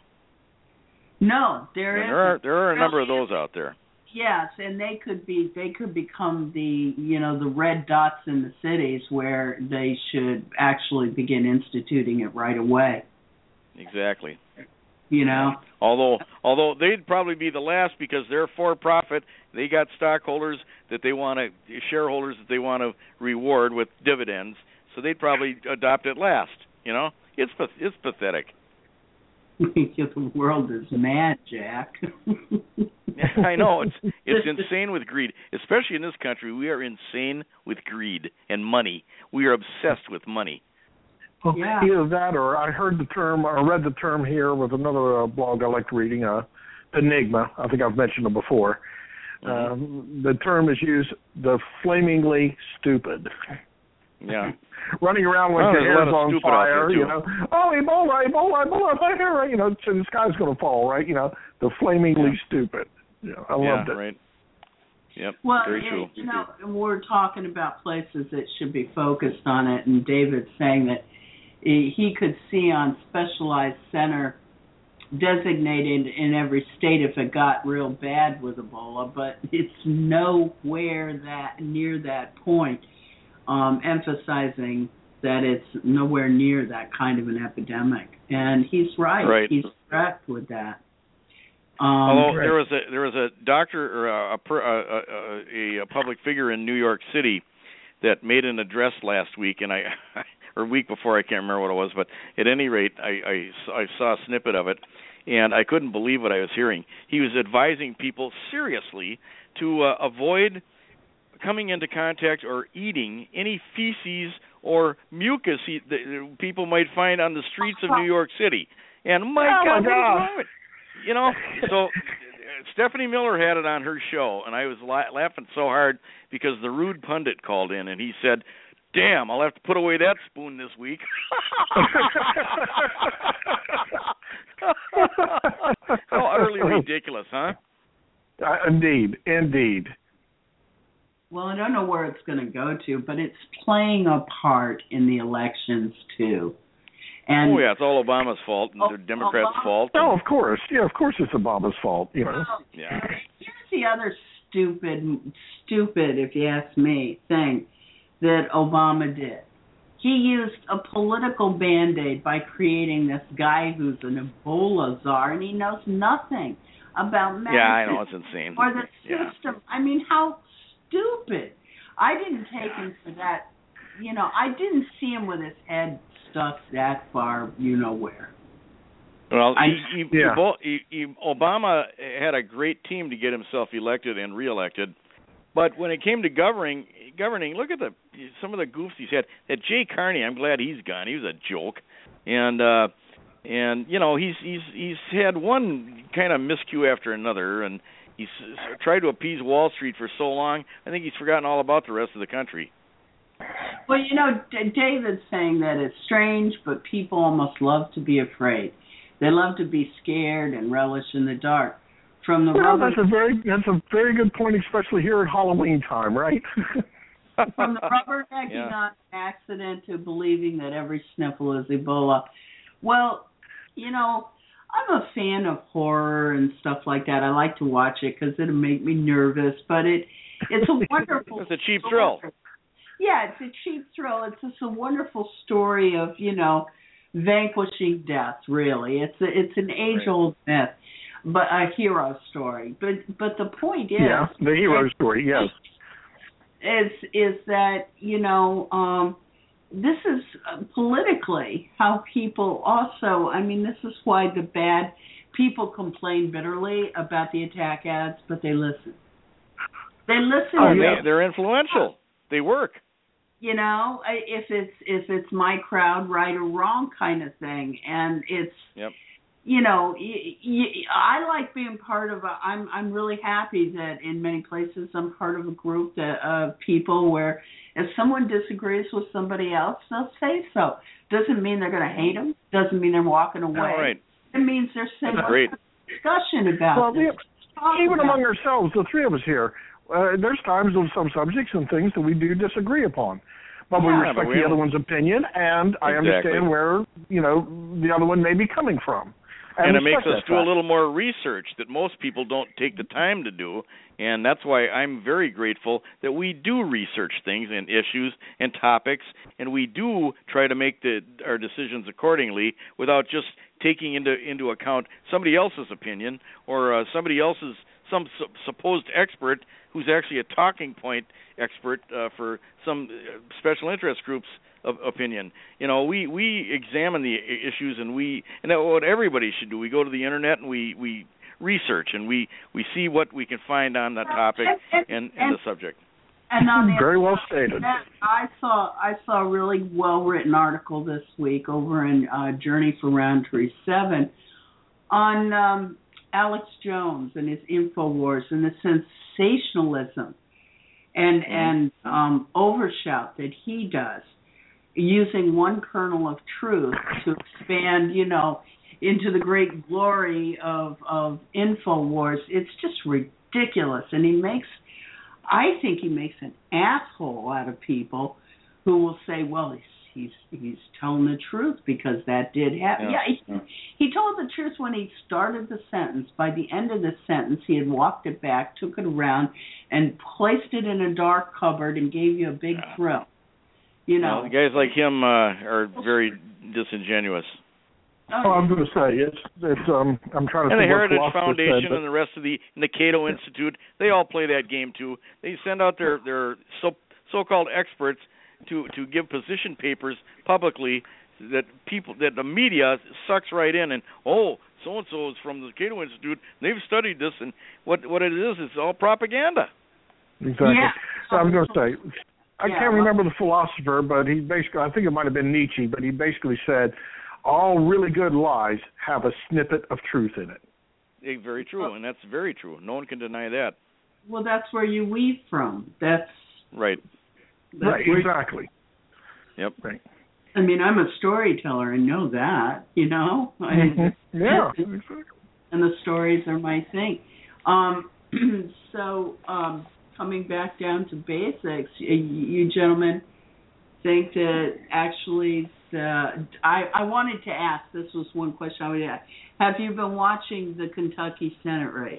No, there and isn't. There are there are a number of those out there. Yes, and they could be they could become the you know the red dots in the cities where they should actually begin instituting it right away. Exactly. You know. Although although they'd probably be the last because they're for profit. They got stockholders that they want to shareholders that they want to reward with dividends. So they'd probably adopt it last. You know, it's it's pathetic. The world is mad, Jack. I know it's it's insane with greed, especially in this country. We are insane with greed and money. We are obsessed with money. Well, yeah. Either that, or I heard the term, or read the term here with another uh, blog I liked reading, uh, Enigma. I think I've mentioned it before. Mm-hmm. Um, the term is used, the flamingly stupid. Yeah. Running around like well, the hair's on fire, you know. Oh, Ebola, Ebola, Ebola, my hair, you know, so the sky's going to fall, right? You know, the flamingly yeah. stupid. Yeah, I yeah, loved it. right. Yep, well, very it, true. You know, we're talking about places that should be focused on it, and David's saying that he could see on specialized center designated in every state if it got real bad with Ebola, but it's nowhere that near that point. Um, emphasizing that it's nowhere near that kind of an epidemic, and he's right. Right. He's correct with that. Um, Although right. there was a there was a doctor or a a, a a public figure in New York City that made an address last week, and I or a week before, I can't remember what it was, but at any rate, I I, I saw a snippet of it, and I couldn't believe what I was hearing. He was advising people seriously to uh, avoid coming into contact or eating any feces or mucus he, that people might find on the streets of New York City. And my oh God, my what God. is wrong with you know? So Stephanie Miller had it on her show, and I was la- laughing so hard because the rude pundit called in, and he said, "Damn, I'll have to put away that spoon this week." How utterly ridiculous, huh? Uh, indeed, indeed. Well, I don't know where it's going to go to, but it's playing a part in the elections, too. And oh, yeah, it's all Obama's fault and the Democrats' Obama, fault. Oh, of course. Yeah, of course it's Obama's fault, you know. Well, yeah. Here's the other stupid, stupid, if you ask me, thing that Obama did. He used a political Band-Aid by creating this guy who's an Ebola czar, and he knows nothing about medicine. Yeah, I know, it's insane. Or the yeah. system. I mean, how stupid. I didn't take him for that. You know, I didn't see him with his head stuck that far, you know where. Well, I, he, he, yeah. he, he, Obama had a great team to get himself elected and reelected, but when it came to governing, governing, look at the some of the goofs he's had. That Jay Carney, I'm glad he's gone. He was a joke, and uh, and you know he's he's he's had one kind of miscue after another, and he's tried to appease Wall Street for so long. I think he's forgotten all about the rest of the country. Well, you know, D- David's saying that it's strange, but people almost love to be afraid. They love to be scared and relish in the dark. From the well, rubber, that's a very that's a very good point, especially here at Halloween time, right? from the rubbernecking Yeah. on accident to believing that every sniffle is Ebola. Well, you know, I'm a fan of horror and stuff like that. I like to watch it because it'll make me nervous, but it it's a wonderful. It's a cheap story. thrill. Yeah, it's a cheap thrill. It's just a wonderful story of, you know, vanquishing death. Really, it's a, it's an age-old myth, but a hero story. But but the point is, yeah, the hero story. Yes, is is that, you know, um, this is uh, politically how people also. I mean, this is why the bad people complain bitterly about the attack ads, but they listen. They listen. Oh, to they, them. they're influential. They work. You know, I- if it's if it's my crowd, right or wrong kind of thing, and it's, Yep. you know, y- y- I like being part of a. I'm I'm really happy that in many places I'm part of a group that of people where if someone disagrees with somebody else, they'll say so. Doesn't mean they're going to hate them. Doesn't mean they're walking away. All right. It means there's some That's great. discussion about well, this. yeah, even among ourselves, the three of us here, uh, there's times of some subjects and things that we do disagree upon. But we Yeah, respect but we the don't- other one's opinion, and I Exactly. understand where, you know, the other one may be coming from. And it makes respect us that do a fact. little more research that most people don't take the time to do, and that's why I'm very grateful that we do research things and issues and topics, and we do try to make the our decisions accordingly without just taking into into account somebody else's opinion or uh, somebody else's some su- supposed expert who's actually a talking point expert uh, for some uh, special interest groups of opinion. You know, we, we examine the issues, and we and that's what everybody should do. We go to the internet and we, we research and we, we see what we can find on that topic and, and, and the subject. And on the Very well other stated. hand, I saw I saw a really well written article this week over in uh, Journey for Roundtree Seven on um, Alex Jones and his InfoWars and the sensationalism and Mm-hmm. and um, overshout that he does, using one kernel of truth to expand, you know, into the great glory of of InfoWars. It's just ridiculous, and he makes. I think he makes an asshole out of people who will say, "Well, he's he's, he's telling the truth because that did happen." Yeah. Yeah, he, he told the truth when he started the sentence. By the end of the sentence, he had walked it back, took it around, and placed it in a dark cupboard and gave you a big Yeah. thrill. You know, Well, guys like him uh, are very disingenuous. Oh, I'm going to say it's it's um I'm trying to And the think what Heritage philosopher Foundation said, but- and the rest of the and the Cato Institute, they all play that game too. They send out their their so so-called experts to to give position papers publicly that people that the media sucks right in and oh so and so is from the Cato Institute. They've studied this and what what it is is all propaganda. Exactly. Yeah. So I'm going to say, I Yeah, can't well- remember the philosopher, but he basically, I think it might have been Nietzsche, but he basically said, all really good lies have a snippet of truth in it. Eh, very true, and that's very true. No one can deny that. well, that's where you weave from. That's, Right. that's Right, where- exactly. Yep. Right. I mean, I'm a storyteller. I know that. You know. I, Mhm. Yeah, exactly. and the stories are my thing. Um, so um, coming back down to basics, you, you gentlemen think that actually the I, I wanted to ask, this was one question I would ask, have you been watching the Kentucky Senate race?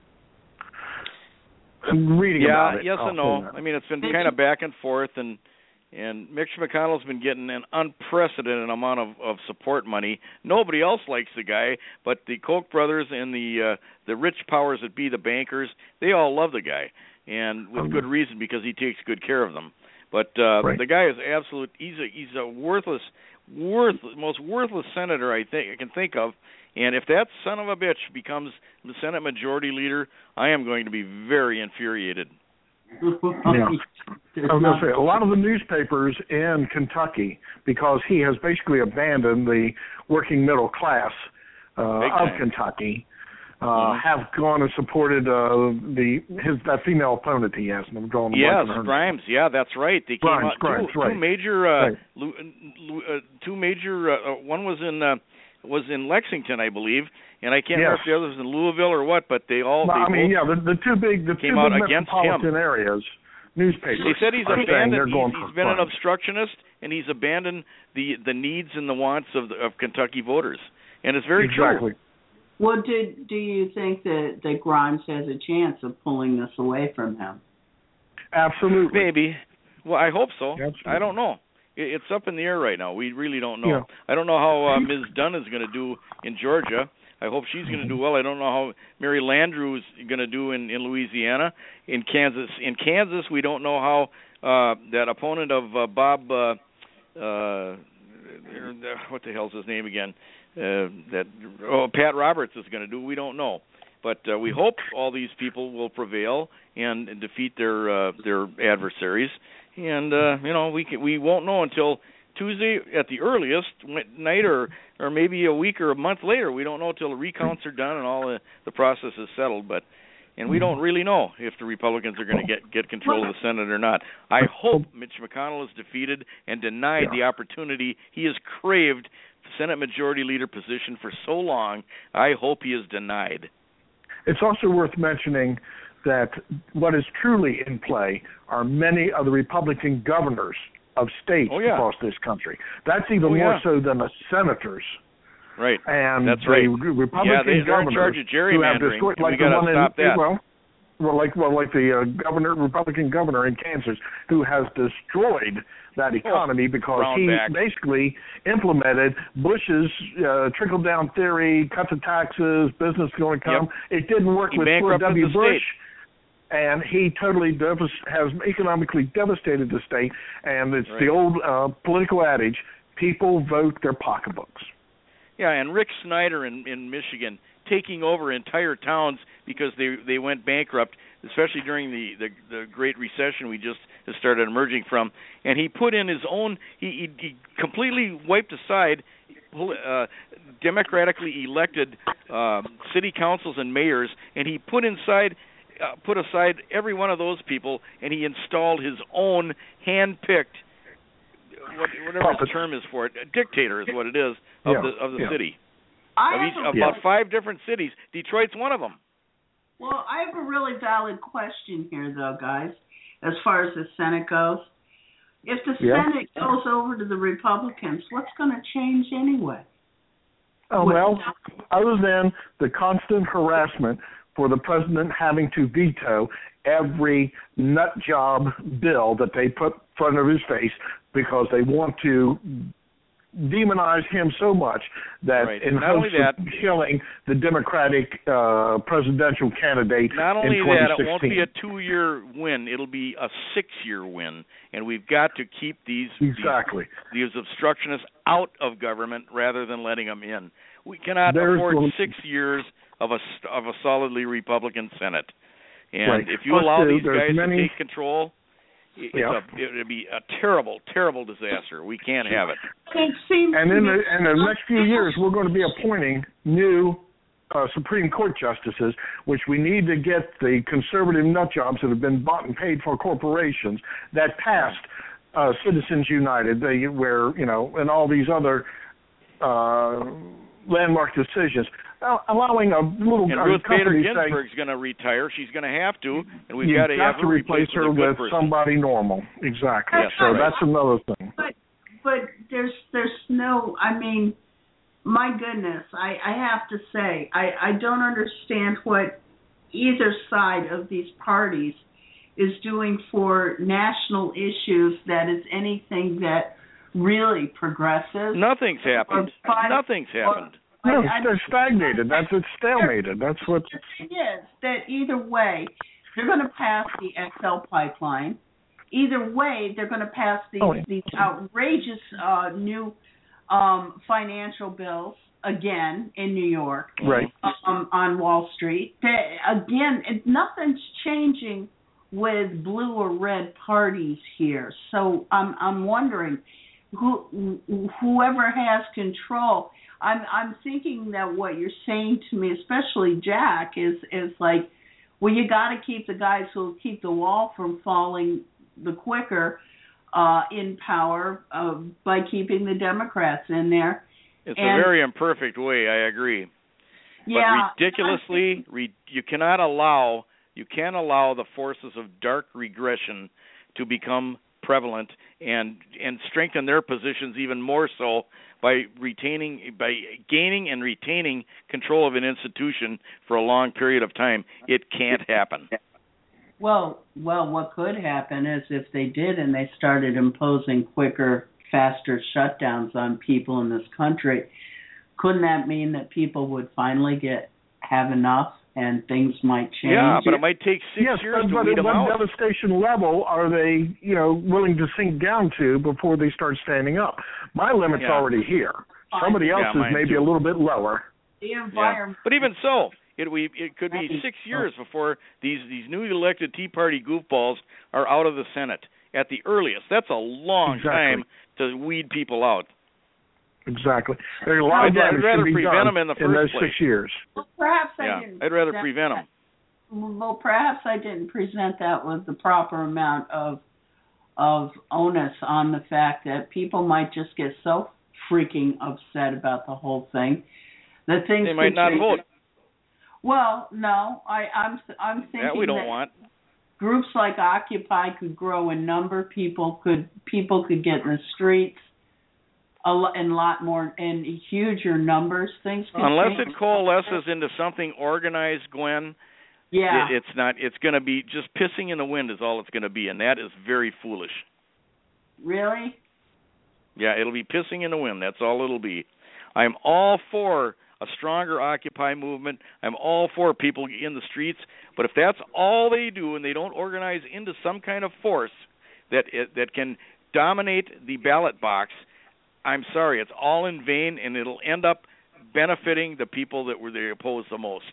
I'm reading Yeah, about it. yes I'll and no. say that. I mean, it's been Did kind you- of back and forth, and and Mitch McConnell's been getting an unprecedented amount of, of support money. Nobody else likes the guy, but the Koch brothers and the uh, the rich powers that be, the bankers, they all love the guy, and with good reason because he takes good care of them. But uh, Right. the guy is absolute. He's a he's a worthless, worth most worthless senator I think I can think of. And if that son of a bitch becomes the Senate Majority Leader, I am going to be very infuriated. Yeah. I was going to say, a lot of the newspapers in Kentucky, because he has basically abandoned the working middle class uh, Big of time. Kentucky, uh, mm-hmm. have gone and supported uh, the his that female opponent he has. And I'm drawing yes, Grimes. Yeah, that's right. They came Grimes, out Grimes, two, right. two major, uh, right. Lu, Lu, uh, two major. Uh, one was in uh, was in Lexington, I believe, and I can't yes. remember if the other was in Louisville or what. But they all. No, they I mean, both yeah, the, the two big, the came two out big against metropolitan him. areas. Newspapers. They said he's are abandoned. they're going he's, he's for been an Grimes. obstructionist, and he's abandoned the the needs and the wants of the, of Kentucky voters, and it's very exactly. true. Well, do do you think that, that Grimes has a chance of pulling this away from him? Absolutely. Maybe. Well, I hope so. Absolutely. I don't know. It, it's up in the air right now. We really don't know. Yeah. I don't know how uh, Miz Dunn is going to do in Georgia. I hope she's going to do well. I don't know how Mary Landrieu is going to do in, in Louisiana. In Kansas, in Kansas, we don't know how uh, that opponent of uh, Bob, uh, uh, what the hell's his name again? Uh, that oh, Pat Roberts is going to do. We don't know, but uh, we hope all these people will prevail and, and defeat their uh, their adversaries. And uh, you know, we can, we won't know until Tuesday at the earliest night, or or maybe a week or a month later. We don't know until the recounts are done and all the, the process is settled. But and we don't really know if the Republicans are going to get get control of the Senate or not. I hope Mitch McConnell is defeated and denied yeah. the opportunity he has craved Senate Majority Leader position for so long. I hope he is denied. It's also worth mentioning that what is truly in play are many of the Republican governors of states oh, yeah. across this country. That's even oh, more yeah. so than the senators. Right. And That's the right. Republican yeah, they, they're governors in charge of who have gerrymandering. destroyed, And like we the got one to stop in, that. Well, well, like well, like the uh, governor, Republican governor in Kansas, who has destroyed that economy oh, because he back. basically implemented Bush's uh, trickle-down theory, cut the taxes, business going to come. Yep. It didn't work he with George W. the Bush. State. And he totally devas- has economically devastated the state. And it's right. the old uh, political adage, people vote their pocketbooks. Yeah, and Rick Snyder in, in Michigan taking over entire towns because they they went bankrupt, especially during the, the, the Great Recession we just started emerging from. And he put in his own, he, he, he completely wiped aside uh, democratically elected uh, city councils and mayors, and he put inside Uh, put aside every one of those people, and he installed his own hand-picked, what, whatever the term is for it, a dictator is what it is of yeah, the of the yeah. city. I Of each, have a, about five different cities. Detroit's one of them. Well, I have a really valid question here, though, guys, as far as the Senate goes. If the yeah. Senate goes over to the Republicans, what's going to change anyway? Oh, well, other than the constant harassment for the president having to veto every nut job bill that they put in front of his face because they want to demonize him so much that right. in not hopes only that, of killing the Democratic uh, presidential candidate not only in that, twenty sixteen. it won't be a two-year win. It'll be a six-year win, and we've got to keep these exactly these, these obstructionists out of government rather than letting them in. We cannot There's afford one, six years of a of a solidly Republican Senate, and right. if you Plus, allow there, these guys many, to take control, it's yeah. a, it'll be a terrible, terrible disaster. We can't have it. It seems and in the, in the next few years, we're going to be appointing new uh, Supreme Court justices, which we need to get the conservative nut jobs that have been bought and paid for corporations that passed uh, Citizens United, they, where you know, and all these other uh, landmark decisions, uh, allowing a little and Ruth Bader company Ginsburg's saying, going to retire. She's going to have to, and we've you've got to have to replace her with, a good with person. somebody normal. Exactly. Yes, so right. that's another thing. But but there's there's no. I mean, my goodness, I, I have to say, I, I don't understand what either side of these parties is doing for national issues that is anything that really progressive. Nothing's happened. Five, Nothing's happened. No, I, they're stagnated. That's it's stalemated. That's what. The thing is that either way, they're going to pass the X L pipeline. Either way, they're going to pass these Oh, yeah. these outrageous uh, new um, financial bills again in New York, Right. um, on Wall Street. They, again, it, nothing's changing with blue or red parties here. So I'm I'm wondering, who whoever has control. I'm I'm thinking that what you're saying to me, especially Jack, is is like, well, you got to keep the guys who will keep the wall from falling the quicker uh, in power uh, by keeping the Democrats in there. It's and, a very imperfect way. I agree. Yeah, but ridiculously, re, you cannot allow you can't allow the forces of dark regression to become prevalent and and strengthen their positions even more so by retaining by gaining and retaining control of an institution for a long period of time. It can't happen. Well, well, what could happen is if they did and they started imposing quicker, faster shutdowns on people in this country, couldn't that mean that people would finally get have enough and things might change? Yeah, but it might take six yes, years but, to but weed them what out. devastation level are they, you know, willing to sink down to before they start standing up? My limit's Yeah. already here. Somebody Yeah, else's mine may be too. a little bit lower. The Yeah. environment. But even so, it we it could be six years before these these newly elected Tea Party goofballs are out of the Senate at the earliest. That's a long Exactly. time to weed people out. Exactly. There's a lot of I'd- I'd damage rather to be prevent done them in the in those first place. six years. Well, perhaps I Yeah, didn't. I'd rather present prevent that- them. Well, perhaps I didn't present that with the proper amount of of onus on the fact that people might just get so freaking upset about the whole thing that things They might could not change. vote. Well, no, I, I'm I'm thinking That we don't that want. groups like Occupy could grow in number. People could people could get in the streets a lot, in a lot more in huger numbers. Things could Unless change. it coalesces into something organized, Gwen, Yeah. it, it's not. It's going to be just pissing in the wind is all it's going to be, and that is very foolish. Really? Yeah, it'll be pissing in the wind. That's all it'll be. I'm all for a stronger Occupy movement. I'm all for people in the streets. But if that's all they do and they don't organize into some kind of force that that can dominate the ballot box, I'm sorry, it's all in vain, and it'll end up benefiting the people that were they oppose the most.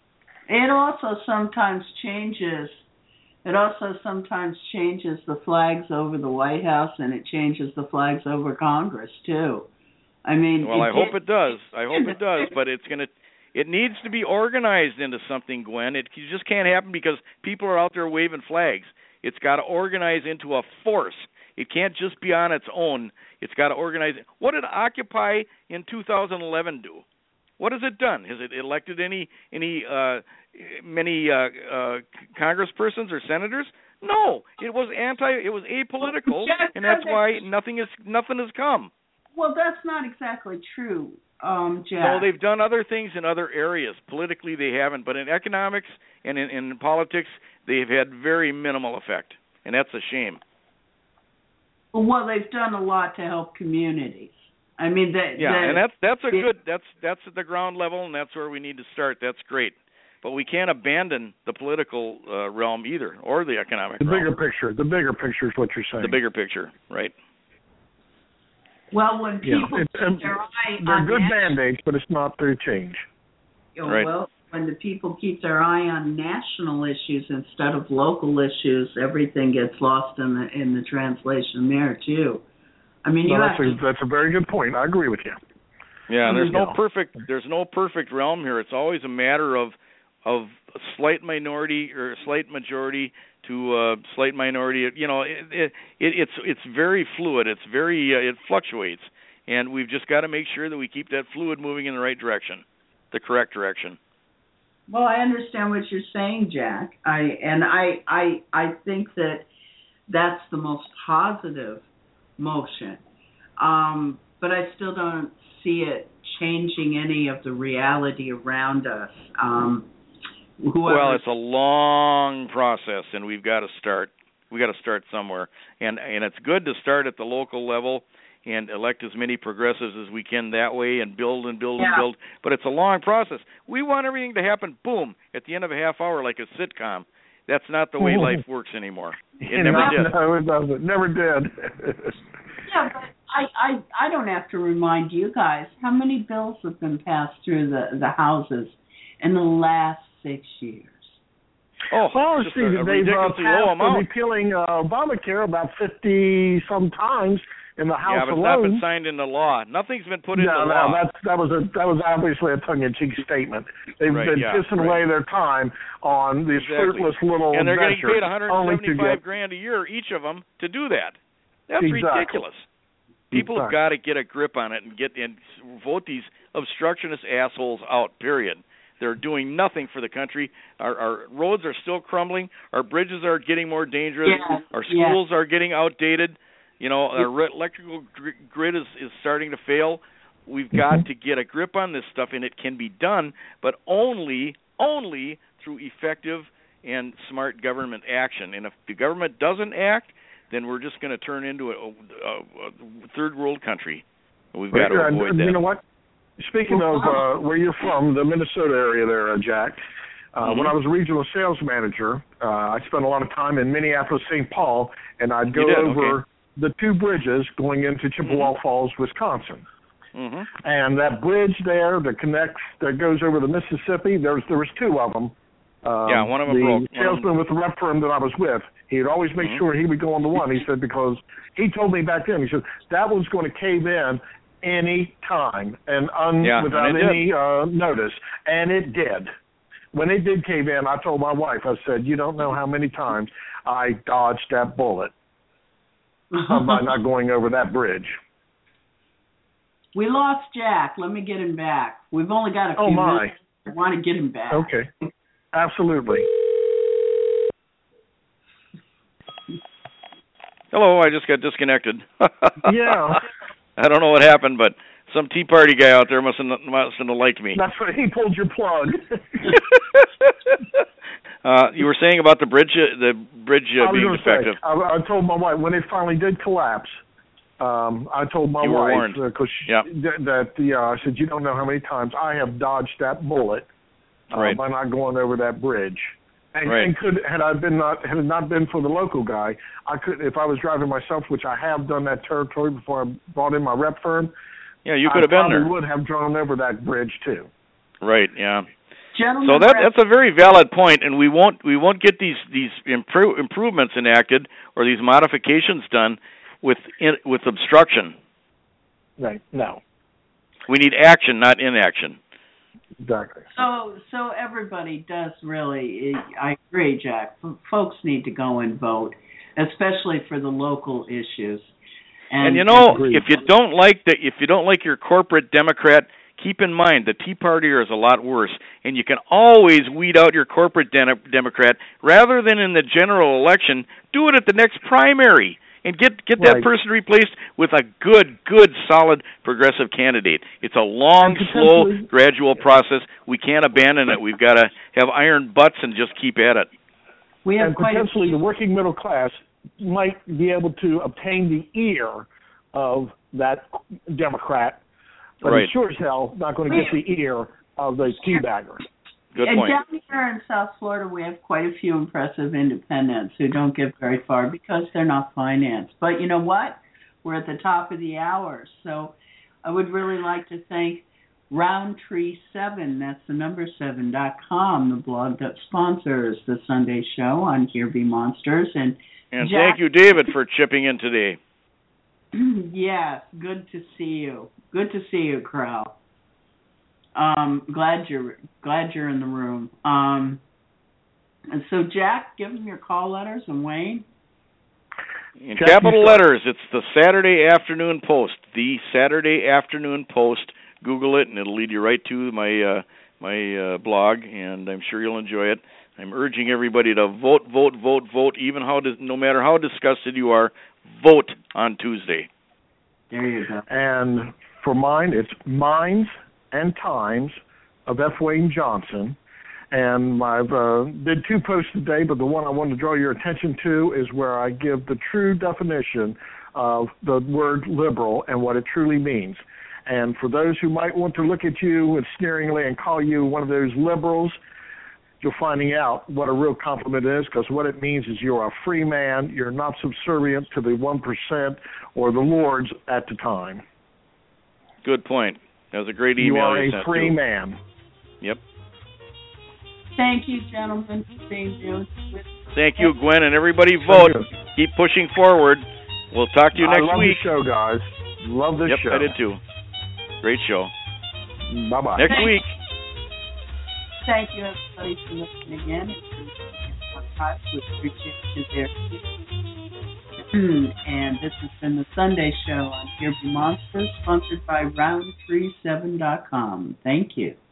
It also sometimes changes. It also sometimes changes the flags over the White House, and it changes the flags over Congress too. I mean, well, it I hope did- it does. I hope it does, but it's gonna. It needs to be organized into something, Gwen. It just can't happen because people are out there waving flags. It's got to organize into a force. It can't just be on its own. It's got to organize. What did Occupy in two thousand eleven do? What has it done? Has it elected any any uh, many uh, uh, congresspersons or senators? No, it was anti. It was apolitical, and that's why nothing is nothing has come. Well, that's not exactly true, um, Jack. No, they've done other things in other areas. Politically, they haven't, but in economics and in, in politics, they've had very minimal effect, and that's a shame. Well, they've done a lot to help communities. I mean, that. Yeah, that, and that's that's a it, good. That's that's at the ground level, and that's where we need to start. That's great, but we can't abandon the political uh, realm either, or the economic. The realm. bigger picture. The bigger picture is what you're saying. The bigger picture, right? Well, when Yeah, people it- keep and their eye They're on good that, band-aids, but it's not their change. oh, Right. well, when the people keep their eye on national issues instead of local issues, everything gets lost in the in the translation there too. I mean, you Well, have that's, a, to. that's a very good point. I agree with you. Yeah, and there's no Yeah. perfect there's no perfect realm here. It's always a matter of of a slight minority or a slight majority to a slight minority. You know, it, it, it it's it's very fluid. It's very uh, it fluctuates, and we've just got to make sure that we keep that fluid moving in the right direction, the correct direction. Well, I understand what you're saying, Jack. I and I I I think that that's the most positive motion. Um, but I still don't see it changing any of the reality around us. Um, well, it's a long process, and we've got to start. We got to start somewhere, and and it's good to start at the local level and elect as many progressives as we can that way, and build and build yeah. and build. But it's a long process. We want everything to happen, boom, at the end of a half hour, like a sitcom. That's not the way life works anymore. It never no, did. No, it doesn't. Never did. Yeah, but I, I I don't have to remind you guys how many bills have been passed through the, the houses in the last six years. Oh, well, just see, a, a they've uh, ridiculously low passed amount. repealing uh, Obamacare about fifty some times, In the House yeah, but it's alone, not been signed into law. Nothing's been put no, into no, law. that's that was a that was obviously a tongue-in-cheek statement. They've Right, been yeah, pissing right. away their time on these Exactly. fruitless little and they're getting ventures paid one hundred only to seventy-five get grand a year each of them to do that. That's Exactly. ridiculous. People have Exactly. got to get a grip on it and get and vote these obstructionist assholes out. Period. They're doing nothing for the country. Our, our roads are still crumbling. Our bridges are getting more dangerous. Yeah, Our yeah. schools are getting outdated. You know, our re- electrical gr- grid is, is starting to fail. We've got Mm-hmm. to get a grip on this stuff, and it can be done, but only only through effective and smart government action. And if the government doesn't act, then we're just going to turn into a, a, a third world country. We've got to Right, avoid and that. You know what? Speaking of uh, where you're from, the Minnesota area there, uh, Jack, uh, Mm-hmm. when I was a regional sales manager, uh, I spent a lot of time in Minneapolis, Saint Paul, and I'd go You did, over okay. the two bridges going into Chippewa Mm-hmm. Falls, Wisconsin. Mm-hmm. And that bridge there that connects, that goes over the Mississippi, there was, there was two of them. Um, Yeah, one of them the broke. One of salesman them- with the rep firm that I was with, he'd always make Mhm. sure he would go on the one. He said, because he told me back then, he said, that one's going to cave in any time and un- Yeah, without and it any uh, notice. And it did. When it did cave in, I told my wife, I said, you don't know how many times I dodged that bullet by not going over that bridge. We lost Jack. Let me get him back. We've only got a few Oh, my. minutes. I want to get him back. Okay. Absolutely. Hello, I just got disconnected. Yeah. I don't know what happened, but some Tea Party guy out there mustn't mustn't have liked me. That's right. He pulled your plug. uh, you were saying about the bridge, uh, the bridge uh, I was being gonna defective. Say, I, I told my wife when it finally did collapse. Um, I told my You were wife warned. because Yeah. th- that the uh, I said, you don't know how many times I have dodged that bullet uh, Right. by not going over that bridge. And, Right. and could had I been not had it not been for the local guy, I could if I was driving myself, which I have done that territory before I brought in my rep firm. Yeah, you I could have been probably there. would have drawn over that bridge too. Right. Yeah. Gentlemen, So that we're- that's a very valid point, and we won't we won't get these these impro- improvements enacted or these modifications done with in, with obstruction. Right. No. We need action, not inaction. Exactly. So, so everybody does really. I agree, Jack. F- Folks need to go and vote, especially for the local issues. And, And you know, agreed. if you don't like the if you don't like your corporate Democrat, keep in mind the Tea Partier is a lot worse, and you can always weed out your corporate de- Democrat rather than in the general election. Do it at the next primary and get get that Right. person replaced with a good, good, solid progressive candidate. It's a long, And slow, potentially- gradual process. We can't abandon it. We've got to have iron butts and just keep at it. we have and quite a potentially few. the working middle class might be able to obtain the ear of that Democrat, but Right. he's sure as hell not going to get the ear of the teabagger. Good and point. down here in South Florida, we have quite a few impressive independents who don't get very far because they're not financed. But you know what? We're at the top of the hour, so I would really like to thank Roundtree seven, that's the number seven dot com, the blog that sponsors the Sunday show on Here Be Monsters. And, And Jack- thank you, David, for chipping in today. yes, good to see you. Good to see you, Crow. Um, glad you're glad you're in the room. Um, and so, Jack, give them your call letters, and Wayne. In Jack, capital you letters, it's the Saturday Afternoon Post. The Saturday Afternoon Post. Google it, and it'll lead you right to my uh, my uh, blog, and I'm sure you'll enjoy it. I'm urging everybody to vote, vote, vote, vote. Even how dis- no matter how disgusted you are, vote on Tuesday. There you go. And for mine, it's Minds and Times of F. Wayne Johnson. And I've uh, did two posts today, but the one I want to draw your attention to is where I give the true definition of the word liberal and what it truly means. And for those who might want to look at you and sneeringly and call you one of those liberals, you're finding out what a real compliment is, because what it means is you're a free man. You're not subservient to the one percent or the lords at the time. Good point. That was a great email You are you a sent free too. man. Yep. Thank you, gentlemen, for being here. Thank you, Gwen, and everybody vote. Thank Keep pushing forward. We'll talk to you next I love week. the show, guys. Love this yep, show. I did too. Great show. Bye-bye. Next Thank week. Thank you, everybody, for listening again. We appreciate you there. And this has been the Sunday Show on Here Be Monsters, sponsored by round three seven dot com. Thank you.